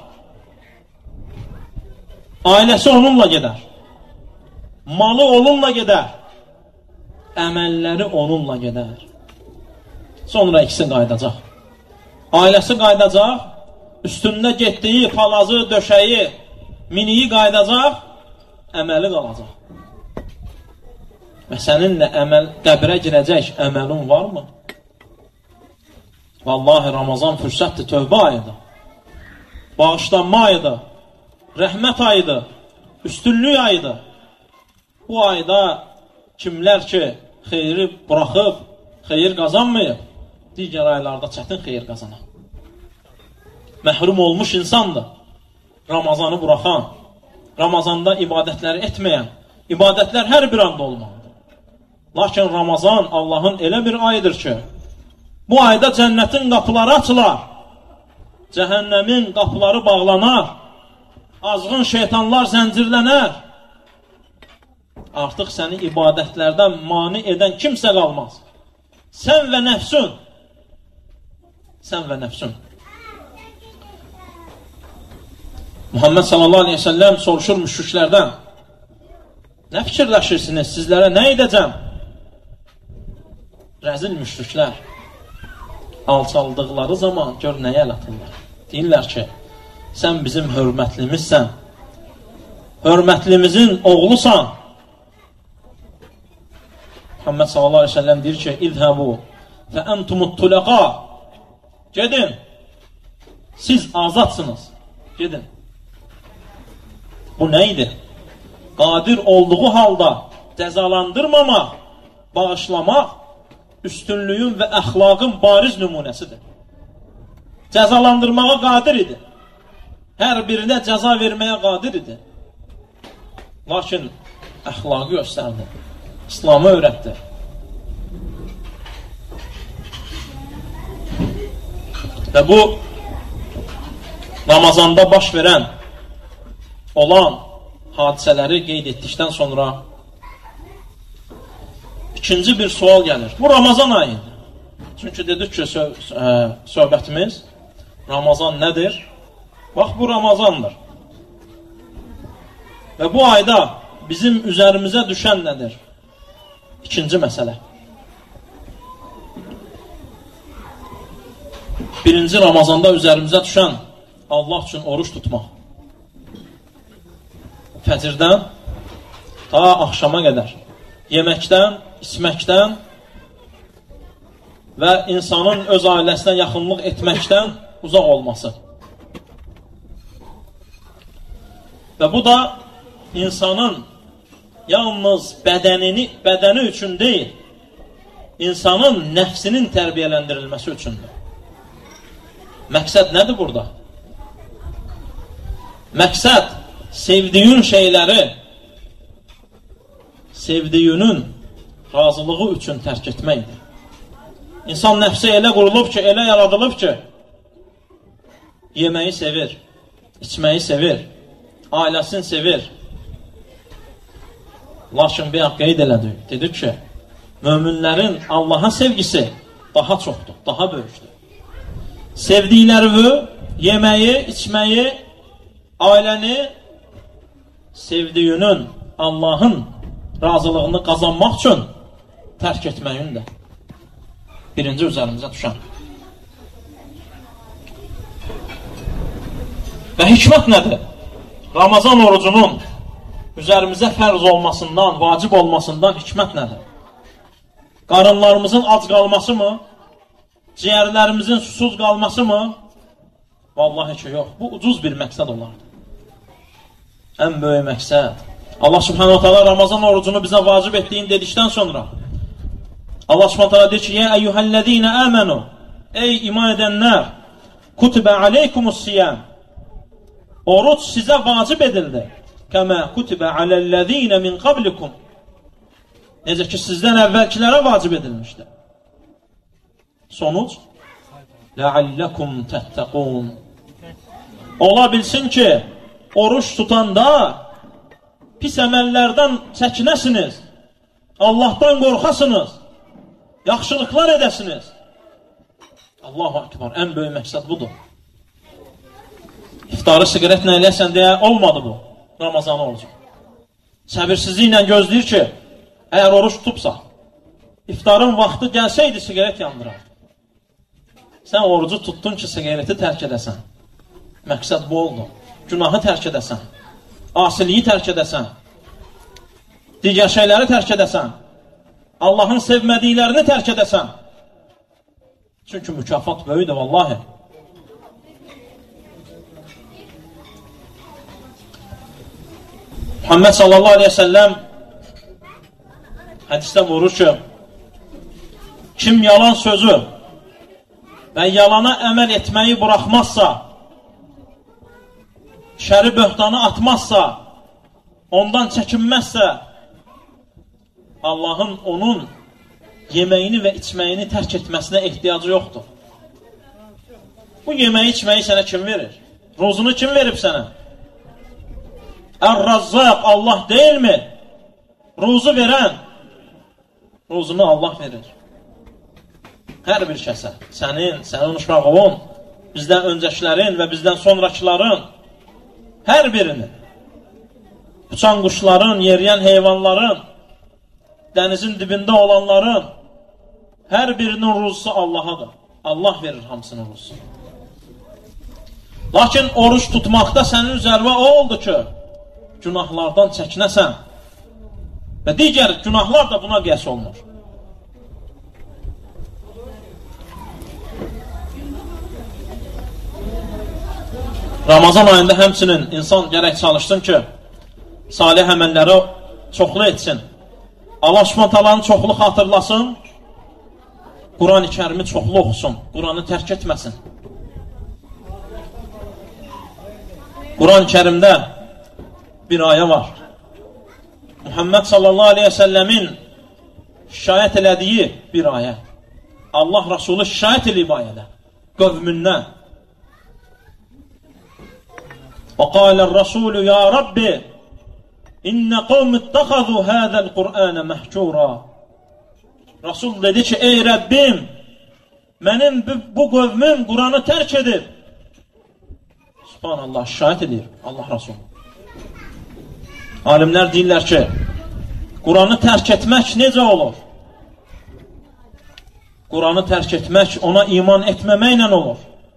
Ailəsi onunla gedər. Malı onunla gedər. Əməlləri onunla gedər. Sonra ikisi qaydacaq. Ailəsi qaydacaq, üstündə getdiyi palazı, döşəyi, miniyi qaydacaq, əməli qalacaq. Və səninlə əməl, qəbrə girəcək əməlin varmı? Vallahi Ramazan fürsətdir, tövbə ayıdır, bağışlanma ayıdır, rəhmət ayıdır, üstünlük ayıdır. Bu ayda kimlər ki, xeyri buraxıb, xeyir qazanmayıb, digər aylarda çətin xeyir qazanan. Məhrum olmuş insandır. Ramazanı buraxan, Ramazanda ibadətləri etməyən, ibadətlər hər bir anda olmalıdır. Lakin Ramazan Allahın elə bir ayıdır ki, bu ayda cənnətin qapıları açılar, cəhənnəmin qapıları bağlanar, azğın şeytanlar zəncirlənər. Artıq səni ibadətlərdən mani edən kimsə qalmaz. Sən və nəfsün, sən və nəfsün. Muhammed sallallahu aleyhi ve sellem soruşur müşriklərdən, nə fikirləşirsiniz, sizlərə nə edəcəm? Rəzil müşriklər alçaldıqları zaman gör nəyə əl atırlar. Deyirlər ki, sən bizim hörmətlimizsən, hörmətlimizin oğlusan. Muhammed sallallahu aleyhi ve sellem deyir ki, İzhəbu və entumut tulaqa, gedin, siz azadsınız, gedin. Bu nə idi? Qadir olduğu halda cəzalandırmamaq, bağışlamaq, üstünlüyün və əxlaqın bariz nümunəsidir. Cəzalandırmağa qadir idi. Hər birinə cəza verməyə qadir idi. Lakin əxlaqı göstərdi. İslamı öyrətdi. Və bu Ramazanda baş verən olan hadisələri qeyd etdikdən sonra ikinci bir sual gəlir. Bu Ramazan ayıdır. Çünki dedik ki, sö söhbətimiz Ramazan nədir? Bax, bu Ramazandır. Və bu ayda bizim üzərimizə düşən nədir? İkinci məsələ. Birinci Ramazanda üzərimizə düşən Allah üçün oruç tutmaq. Fəcirdən ta axşama qədər yeməkdən, içməkdən və insanın öz ailəsinə yaxınlıq etməkdən uzaq olması. Və bu da insanın yalnız bədənini, bədəni üçün deyil, insanın nəfsinin tərbiyələndirilməsi üçündür. Məqsəd nədir burada? Məqsəd sevdiyin şeyləri sevdiyinin razılığı üçün tərk etməkdir. İnsan nəfsi elə qurulub ki, elə yaradılıb ki, yeməyi sevir, içməyi sevir, ailəsini sevir. Lakin bir haqq qeyd elədik, dedik ki, möminlərin Allaha sevgisi daha çoxdur, daha böyükdür. Sevdikləri yeməyi, içməyi, ailəni sevdiyinin, Allahın razılığını qazanmaq üçün tərk etməyin də birinci üzərimizə düşən. Və hikmət nədir? Ramazan orucunun üzərimizə fərz olmasından, vacib olmasından hikmət nədir? Qarınlarımızın ac qalması mı? Ciyərlərimizin susuz qalması mı? Vallahi ki, yox. Bu ucuz bir məqsəd olardı. Ən böyük məqsəd. Allah subhanahu wa ta'ala Ramazan orucunu bizə vacib etdiyin dedikdən sonra Allah subhanahu wa ta'ala deyir ki, Yə əyyuhəl-ləzīnə əmənu, ey iman edənlər, kutibə aleykumus-siyam, oruc sizə vacib edildi. Kəmə kutibə aləl-ləzīnə min qablikum, necə ki, sizdən əvvəlkilərə vacib edilmişdir. Sonuc, ləalləkum təttəqun, ola bilsin ki, oruç tutanda pis əməllərdən çəkinəsiniz, Allahdan qorxasınız, yaxşılıqlar edəsiniz. Allahu Akbar, ən böyük məqsəd budur. İftarı siqaretlə eləyəsən deyə olmadı bu, Ramazan orucu. Səbirsizliklə gözləyir ki, əgər oruç tutubsa, iftarın vaxtı gəlsəydi siqaret yandırardı. Sən orucu tutdun ki, siqareti tərk edəsən. Məqsəd bu oldu. Günahı tərk edəsən, asiliyi tərk edəsən, digər şeyləri tərk edəsən, Allahın sevmədiklərini tərk edəsən. Çünki mükafat böyüdür, vallahi. Muhammed sallallahu aleyhi ve sellem hədisdə vurur ki, kim yalan sözü və yalana əməl etməyi buraxmazsa, şəri böhtanı atmazsa, ondan çəkinməzsə, Allahın onun yeməyini və içməyini tərk etməsinə ehtiyacı yoxdur. Bu yeməyi, içməyi sənə kim verir? Rozunu kim verib sənə? Ər-Razzaq Allah deyilmi? Rozu verən, rozunu Allah verir. Hər bir kəsə, sənin, sənin uşağın, bizdən öncəkilərin və bizdən sonrakilərin, hər birini, uçan quşların, yeriyən heyvanların, dənizin dibində olanların, hər birinin ruzusu Allahadır. Allah verir hamısının ruzusu. Lakin oruç tutmaqda sənin üzərvə o oldu ki, günahlardan çəkinəsən və digər günahlar da buna qiyas olunur. Ramazan ayında həmçinin insan gərək çalışsın ki, salih əməlləri çoxlu etsin. Allah Subhanahu taalanı çoxlu xatırlasın, Quran-ı Kərimi çoxlu oxusun, Quranı tərk etməsin. Quran-ı Kərimdə bir ayə var. Muhammed sallallahu aleyhi ve sellemin şikayət elədiyi bir ayə. Allah Rasulü şikayət eləyib ayədə, qövmündən. وقال الرسول يا رب إن قوم اتخذوا هذا القرآن محجورا. Rasul dedi ki, ey Rəbbim, mənim bu, bu qövmüm Quranı tərk edib. Subhanallah, şikayət edir Allah Rasul. Alimlər deyirlər ki, Quranı tərk etmək necə olur? Quranı tərk etmək ona iman etməməklə olur.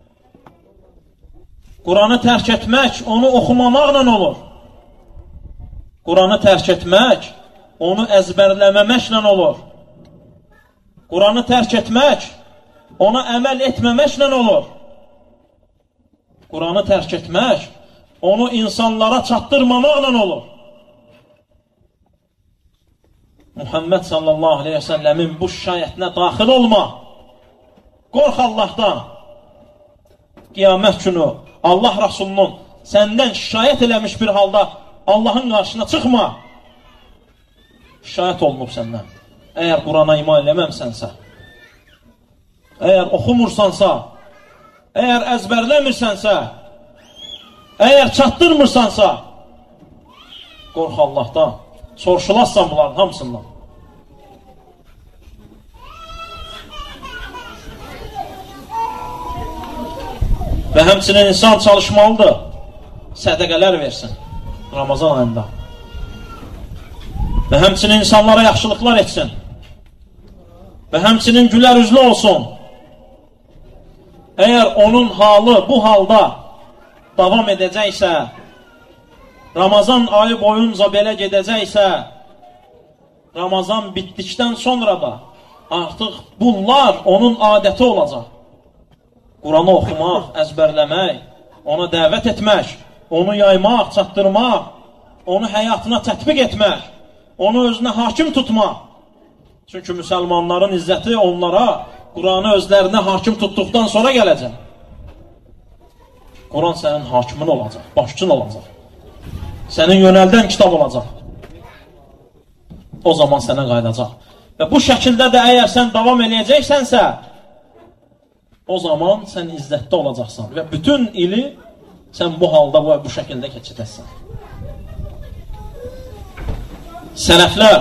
Quranı tərk etmək onu oxumamaqla olur. Quranı tərk etmək onu əzbərləməməklə olur. Quranı tərk etmək ona əməl etməməklə olur. Quranı tərk etmək onu insanlara çatdırmamaqla olur. Muhammed sallallahu aleyhi ve sellemin bu şikayətinə daxil olma. Qorx Allahdan. Qiyamət günü Allah Rasulunun səndən şikayət eləmiş bir halda Allahın qarşısına çıxma. Şikayət olunub səndən. Əgər Qurana iman eləməmsənsə, əgər oxumursansa, əgər əzbərləmirsənsə, əgər çatdırmırsansa, qorx Allahdan. Soruşulassan bunların hamısından. Və həmçinin insan çalışmalıdır, sədəqələr versin Ramazan ayında. Və həmçinin insanlara yaxşılıqlar etsin. Və həmçinin gülər üzlü olsun. Əgər onun halı bu halda davam edəcəksə, Ramazan ayı boyunca belə gedəcəksə, Ramazan bitdikdən sonra da artıq bunlar onun adəti olacaq. Quranı oxumaq, əzbərləmək, ona dəvət etmək, onu yaymaq, çatdırmaq, onu həyatına tətbiq etmək, onu özünə hakim tutmaq. Çünki müsəlmanların izzəti onlara Quranı özlərinə hakim tutduqdan sonra gələcək. Quran sənin hakimin olacaq, başçın olacaq. Sənin yönəldən kitab olacaq. O zaman sənə qaydacaq. Və bu şəkildə də əgər sən davam eləyəcəksənsə, o zaman sən izzətdə olacaqsan. Və bütün ili sən bu halda və bu şəkildə keçəcəksən. Sələflər,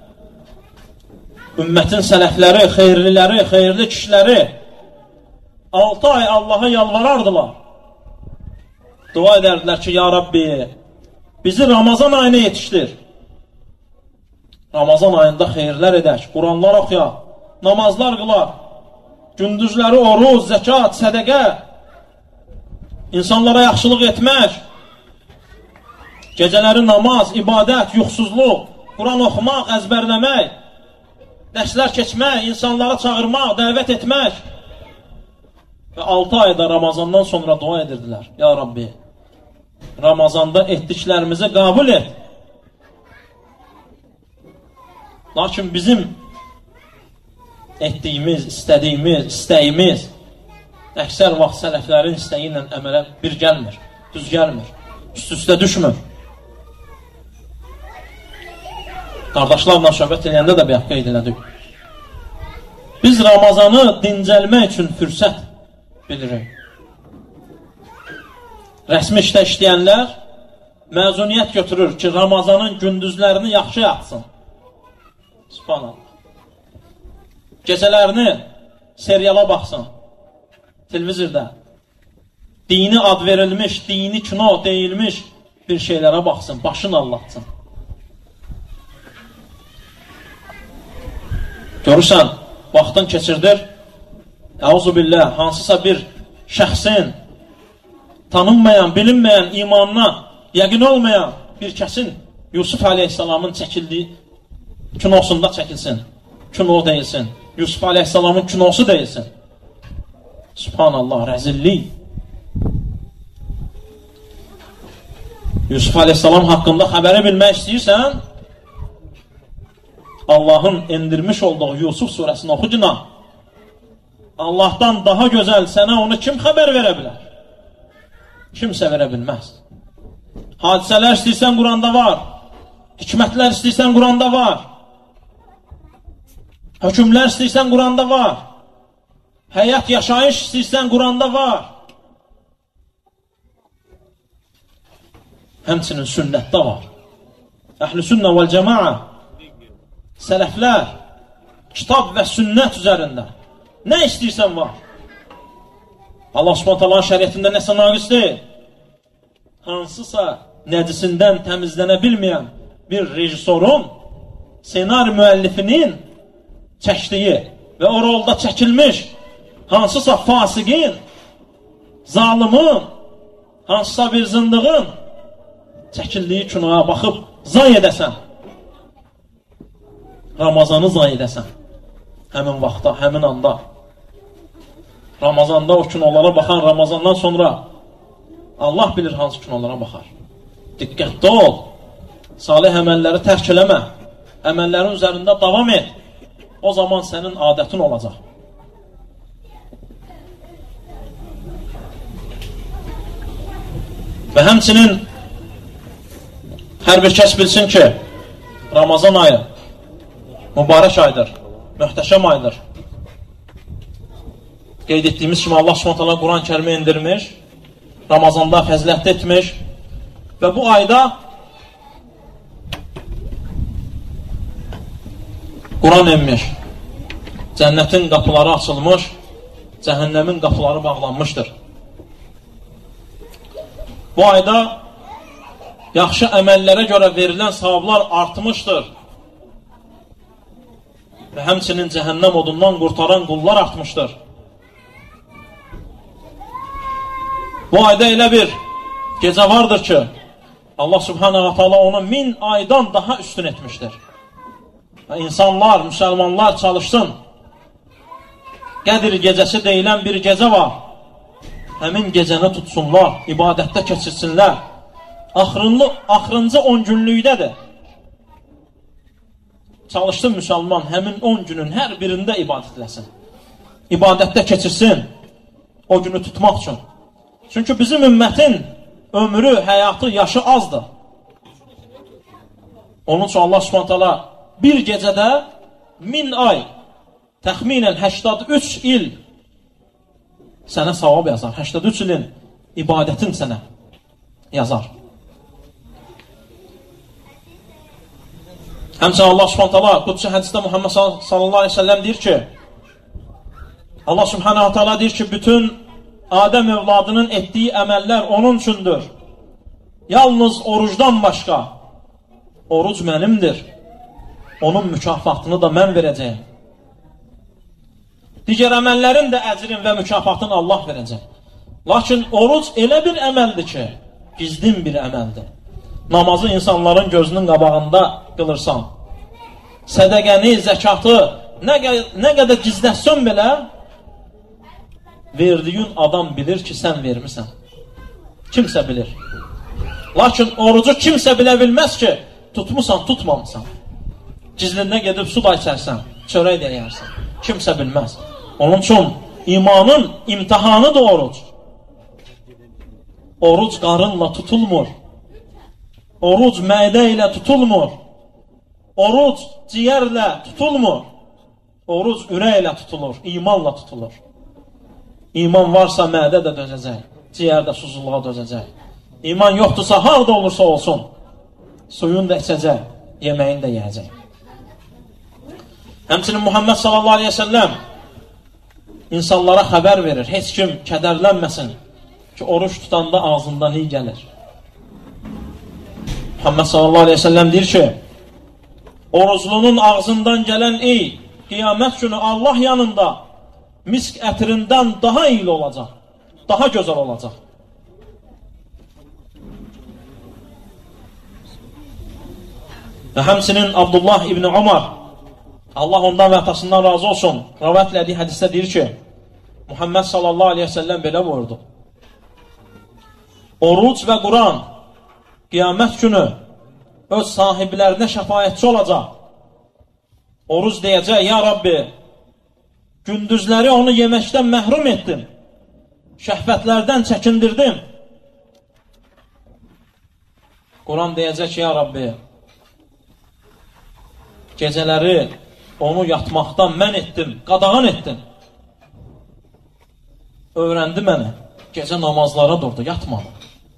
ümmətin sələfləri, xeyirliləri, xeyirli kişiləri altı ay Allaha yalvarardılar. Dua edərdilər ki, ya Rabbi, bizi Ramazan ayına yetişdir. Ramazan ayında xeyirlər edək, Quranlar oxuyaq, namazlar qılaq, gündüzləri oruz, zəkat, sədəqə, insanlara yaxşılıq etmək, gecələri namaz, ibadət, yuxsuzluq, Quran oxumaq, əzbərləmək, dərslər keçmək, insanlara çağırmaq, dəvət etmək. Və altı ayda Ramazandan sonra dua edirdilər. Ya Rabbi, Ramazanda etdiklərimizi qəbul et. Lakin bizim etdiyimiz, istədiyimiz, istəyimiz əksər vaxt sələflərin istəyi ilə əmələ bir gəlmir, düz gəlmir, üst-üstə düşmür. Qardaşlarla söhbət eləyəndə də bir qeyd elədik. Biz Ramazanı dincəlmək üçün fürsət bilirik. Rəsmi işdə işləyənlər məzuniyyət götürür ki, Ramazanın gündüzlərini yaxşı yatsın. Subhanallah. Gecələrini seriala baxsın, televizorda. Dini ad verilmiş, dini kino deyilmiş bir şeylərə baxsın, başını allatsın. Görürsən, vaxtın keçirdir, əuzubillah, hansısa bir şəxsin tanınmayan, bilinməyən imanına yəqin olmayan bir kəsin Yusuf Aleyhisselamın çəkildiyi kinosunda çəkilsin. Kino deyilsin. Yusuf Aleyhisselamın kinosu deyilsin. Subhanallah, rəzillik. Yusuf Aleyhisselam haqqında xəbəri bilmək istəyirsən, Allahın endirmiş olduğu Yusuf surəsini oxu günah. Allahdan daha gözəl sənə onu kim xəbər verə bilər? Kimsə verə bilməz. Hadisələr istəyirsən Quranda var. Hikmətlər istəyirsən Quranda var. Hökümlər istəyirsən Quranda var. Həyat, yaşayış istəyirsən Quranda var. Həmçinin sünnətdə var. Əhl-i sünnə vəl cəmaə, sələflər kitab və sünnət üzərində nə istəyirsən var. Allah Subhanahu taala şəriətində nəsə naqis deyil. Hansısa nəcisindən təmizlənə bilməyən bir rejissorun, senari müəllifinin çəkdiyi və o rolda çəkilmiş hansısa fasiqin, zalimin, hansısa bir zındığın çəkildiyi kinoya baxıb zay edəsən. Ramazanı zay edəsən. Həmin vaxtda, həmin anda. Ramazanda o kinolara baxan, Ramazandan sonra Allah bilir hansı kinolara baxar. Diqqətli ol. Salih əməlləri tərk eləmə. Əməllərin üzərində davam et. O zaman sənin adətin olacaq. Və həmçinin hər bir kəs bilsin ki, Ramazan ayı mübarək aydır, möhtəşəm aydır. Qeyd etdiyimiz kimi Allah Subhanahu taala Quran-Kərimi indirmiş, Ramazanda fəzilətli etmiş və bu ayda Quran inmiş, cənnətin qapıları açılmış, cəhənnəmin qapıları bağlanmışdır. Bu ayda yaxşı əməllərə görə verilən savablar artmışdır. Və həmçinin cəhənnəm odundan qurtaran qullar artmışdır. Bu ayda elə bir gecə vardır ki, Allah subhanahu wa ta'ala onu min aydan daha üstün etmişdir. Və insanlar, müsəlmanlar çalışsın. Qədir gecəsi deyilən bir gecə var. Həmin gecəni tutsunlar, ibadətdə keçirsinlər. Axırıncı, axırıncı on günlükdədir. Çalışsın müsəlman həmin on günün hər birində ibadət eləsin. İbadətdə keçirsin o günü tutmaq üçün. Çünki bizim ümmətin ömrü, həyatı, yaşı azdır. Onun üçün Allah subhanahu taala bir gecədə min ay, təxminən səksən üç il sənə savab yazar. səksən üç ilin ibadətin sənə yazar. Həmçinin Allah subhanahu taala qudsi hədisdə Muhammed sallallahu aleyhi ve sellem deyir ki, Allah subhanahu taala deyir ki, bütün Adəm övladının etdiyi əməllər onun üçündür. Yalnız orucdan başqa. Oruc mənimdir. Onun mükafatını da mən verəcəyim. Digər əməllərin də əcrin və mükafatını Allah verəcək. Lakin oruc elə bir əməldir ki, gizlin bir əməldir. Namazı insanların gözünün qabağında qılırsan. Sədəqəni, zəkatı nə, nə qədər gizləsən belə, verdiyin adam bilir ki, sən vermirsən. Kimsə bilir. Lakin orucu kimsə bilə bilməz ki, tutmusan, tutmamısan. Gizlində gedib su da içərsən, çörək də yərsən. Kimsə bilməz. Onun üçün imanın imtihanı da oruc. Oruc qarınla tutulmur. Oruc mədə ilə tutulmur. Oruc ciyərlə tutulmur. Oruc ürəklə tutulur, imanla tutulur. İman varsa mədə də dözəcək, ciyər də susuzluğa dözəcək. İman yoxdursa, harada olursa olsun, suyun da içəcək, yeməyin də yiyəcək. Həmçinin Muhammed sallallahu aleyhi ve sellem insanlara xəbər verir, heç kim kədərlənməsin ki, oruç tutanda ağzından iyi gəlir. Muhammed sallallahu aleyhi ve sellem deyir ki, oruclunun ağzından gələn iyi, qiyamət günü Allah yanında misk ətirindən daha iyi olacaq, daha gözəl olacaq. Və həmçinin Abdullah ibn Umar, Allah ondan və atasından razı olsun, rəvayət elədiyi hədisdə deyir ki, Muhammed sallallahu aleyhi ve sellem belə buyurdu. Oruc və Quran qiyamət günü öz sahiblərinə şəfaətçi olacaq. Oruc deyəcək, ya Rabbi, gündüzləri onu yeməkdən məhrum etdim. Şəhvətlərdən çəkindirdim. Quran deyəcək ki, ya Rabbi, gecələri onu yatmaqdan mən etdim, qadağan etdim. Öyrəndi məni, gecə namazlara durdu, yatmadı.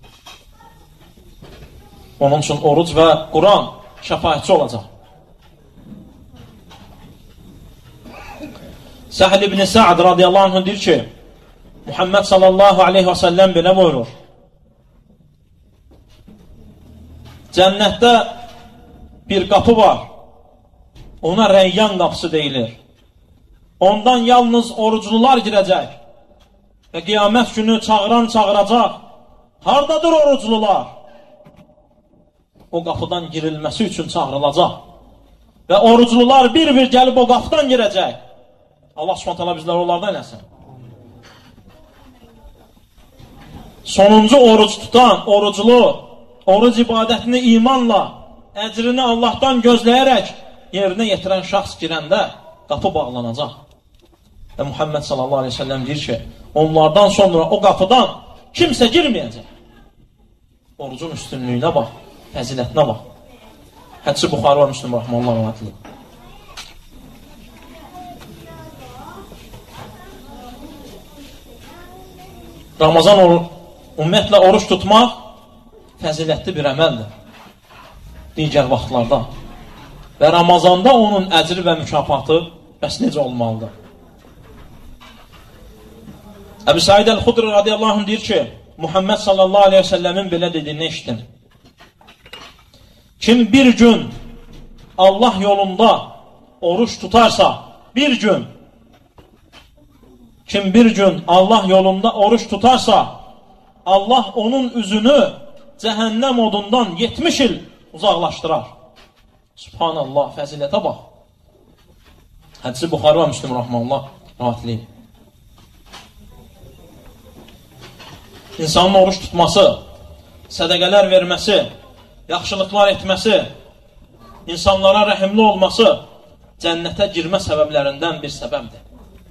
Onun üçün oruc və Quran şəfaətçi olacaq. Səhl ibn Sa'd radiyallahu anh deyir ki, Muhammed sallallahu aleyhi ve sellem belə buyurur. Cənnətdə bir qapı var. Ona Rəyyan qapısı deyilir. Ondan yalnız oruclular girəcək. Və qiyamət günü çağıran çağıracaq. Hardadır oruclular? O qapıdan girilməsi üçün çağırılacaq. Və oruclular bir-bir gəlib o qapıdan girəcək. Allah subhanahu taala bizləri onlardan eləsin. Sonuncu oruc tutan, oruclu, oruc ibadətini imanla, əcrini Allahdan gözləyərək yerinə yetirən şəxs girəndə qapı bağlanacaq. Və Muhammed sallallahu aleyhi ve sellem deyir ki, onlardan sonra o qapıdan kimsə girməyəcək. Orucun üstünlüyünə bax, fəzilətinə bax. Hədisi Buxari və Müslim rəhməhullah rəhmətli. Ramazan ümumiyyətlə oruç tutmaq fəzilətli bir əməldir. Digər vaxtlarda. Və Ramazanda onun əcri və mükafatı bəs necə olmalıdır? Əbu Said el-Xudri radiyallahu anh deyir ki, Muhammed sallallahu aleyhi ve sellemin belə dediyini eşitdim. Kim bir gün Allah yolunda oruç tutarsa, bir gün, kim bir gün Allah yolunda oruç tutarsa, Allah onun üzünü cəhənnəm odundan yetmiş il uzaqlaşdırar. Subhanallah, fəzilətə bax. Hədisi Buxarı və Müslim rahmanullah rahatlıyım. İnsanın oruç tutması, sədəqələr verməsi, yaxşılıqlar etməsi, insanlara rəhimli olması cənnətə girmə səbəblərindən bir səbəbdir.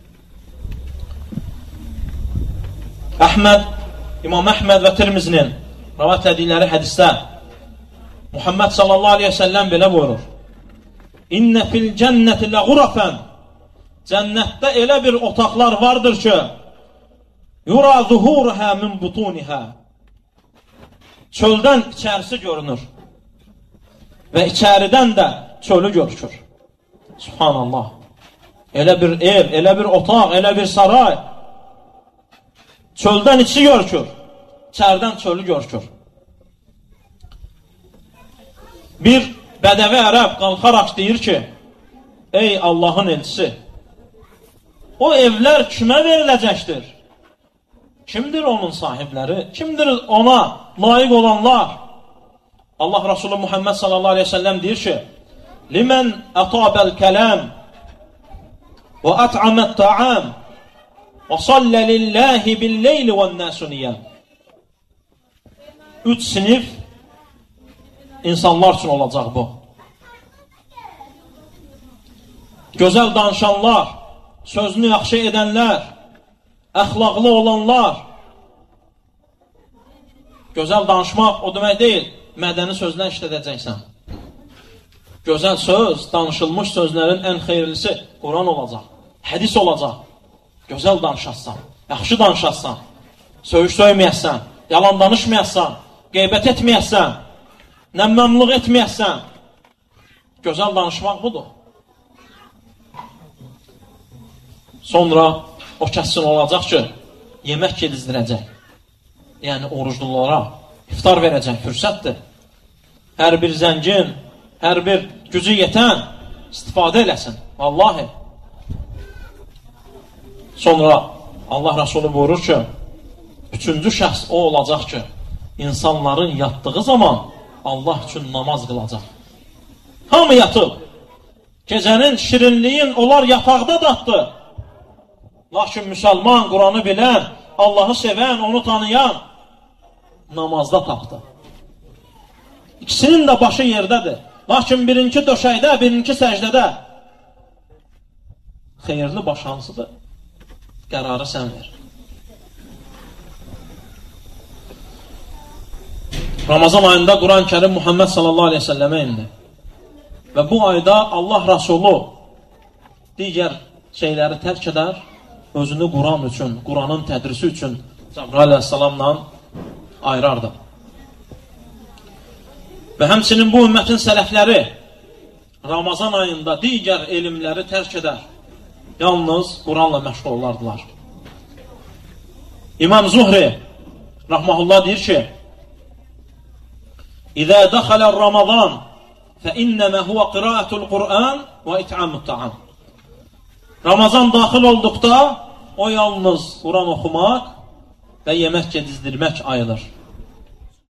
Əhməd, İmam Əhməd və Tirmizinin rəvat edildikləri hədisdə Muhammed sallallahu aleyhi ve sellem belə buyurur. İnnə fil cənnəti ləğurafən, cənnətdə elə bir otaqlar vardır ki, yura zuhurhə min butunihə, çöldən içərisi görünür və içəridən də çölü görükür. Subhanallah. Elə bir ev, elə bir otaq, elə bir saray, çöldən içi görükür, içəridən çölü görükür. Bir bədəvi ərəb qalxaraq deyir ki, ey Allahın elçisi, o evlər kimə veriləcəkdir? Kimdir onun sahibləri? Kimdir ona layiq olanlar? Allah Resulü Muhammed sallallahu aleyhi ve sellem deyir ki, limən ətabəl kələm və ət'amət ta'am və sallə lillahi billeyli və nəsuniyyəm. Üç sinif insanlar üçün olacaq bu. Gözəl danışanlar, sözünü yaxşı edənlər, əxlaqlı olanlar. Gözəl danışmaq o demək deyil, mədəni sözlər işlədəcəksən. Gözəl söz, danışılmış sözlərin ən xeyirlisi Quran olacaq, hədis olacaq. Gözəl danışasan, yaxşı danışasan, söyüş söyməyəsən, yalan danışmayəsən, qeybət etməyəsən, nəmmamlıq etməyəsən. Gözəl danışmaq budur. Sonra o kəssin olacaq ki, yemək gedizdirəcək. Yəni oruclulara iftar verəcək, fürsətdir. Hər bir zəngin, hər bir gücü yetən istifadə eləsin. Vallahi. Sonra Allah Resulü buyurur ki, üçüncü şəxs o olacaq ki, insanların yatdığı zaman Allah üçün namaz qılacaq. Hamı yatıb. Gecənin şirinliyin onlar yataqda datdı. Lakin müsəlman, Quranı bilən, Allahı sevən, onu tanıyan namazda tapdı. İkisinin də başı yerdədir. Lakin birinci döşəkdə, birinci səcdədə. Xeyirli baş hansıdır? Qərarı sən ver. Ramazan ayında Quran-ı Kerim Muhammed sallallahu aleyhi ve sellemə indi. Və bu ayda Allah Rasulü digər şeyləri tərk edər, özünü Quran üçün, Quranın tədrisi üçün Cəbrail aleyhissalamla ayırardı. Və həmçinin bu ümmətin sələfləri Ramazan ayında digər elmləri tərk edər. Yalnız Quranla məşğul olardılar. İmam Zuhri rahmehullah deyir ki, İzə dəxələ Ramazan fə innəmə huvə qiraətul Qur'an və it'amut ta'am. Ramazan daxil olduqda o yalnız Quran oxumaq və yemək gedizdirmək ayılır.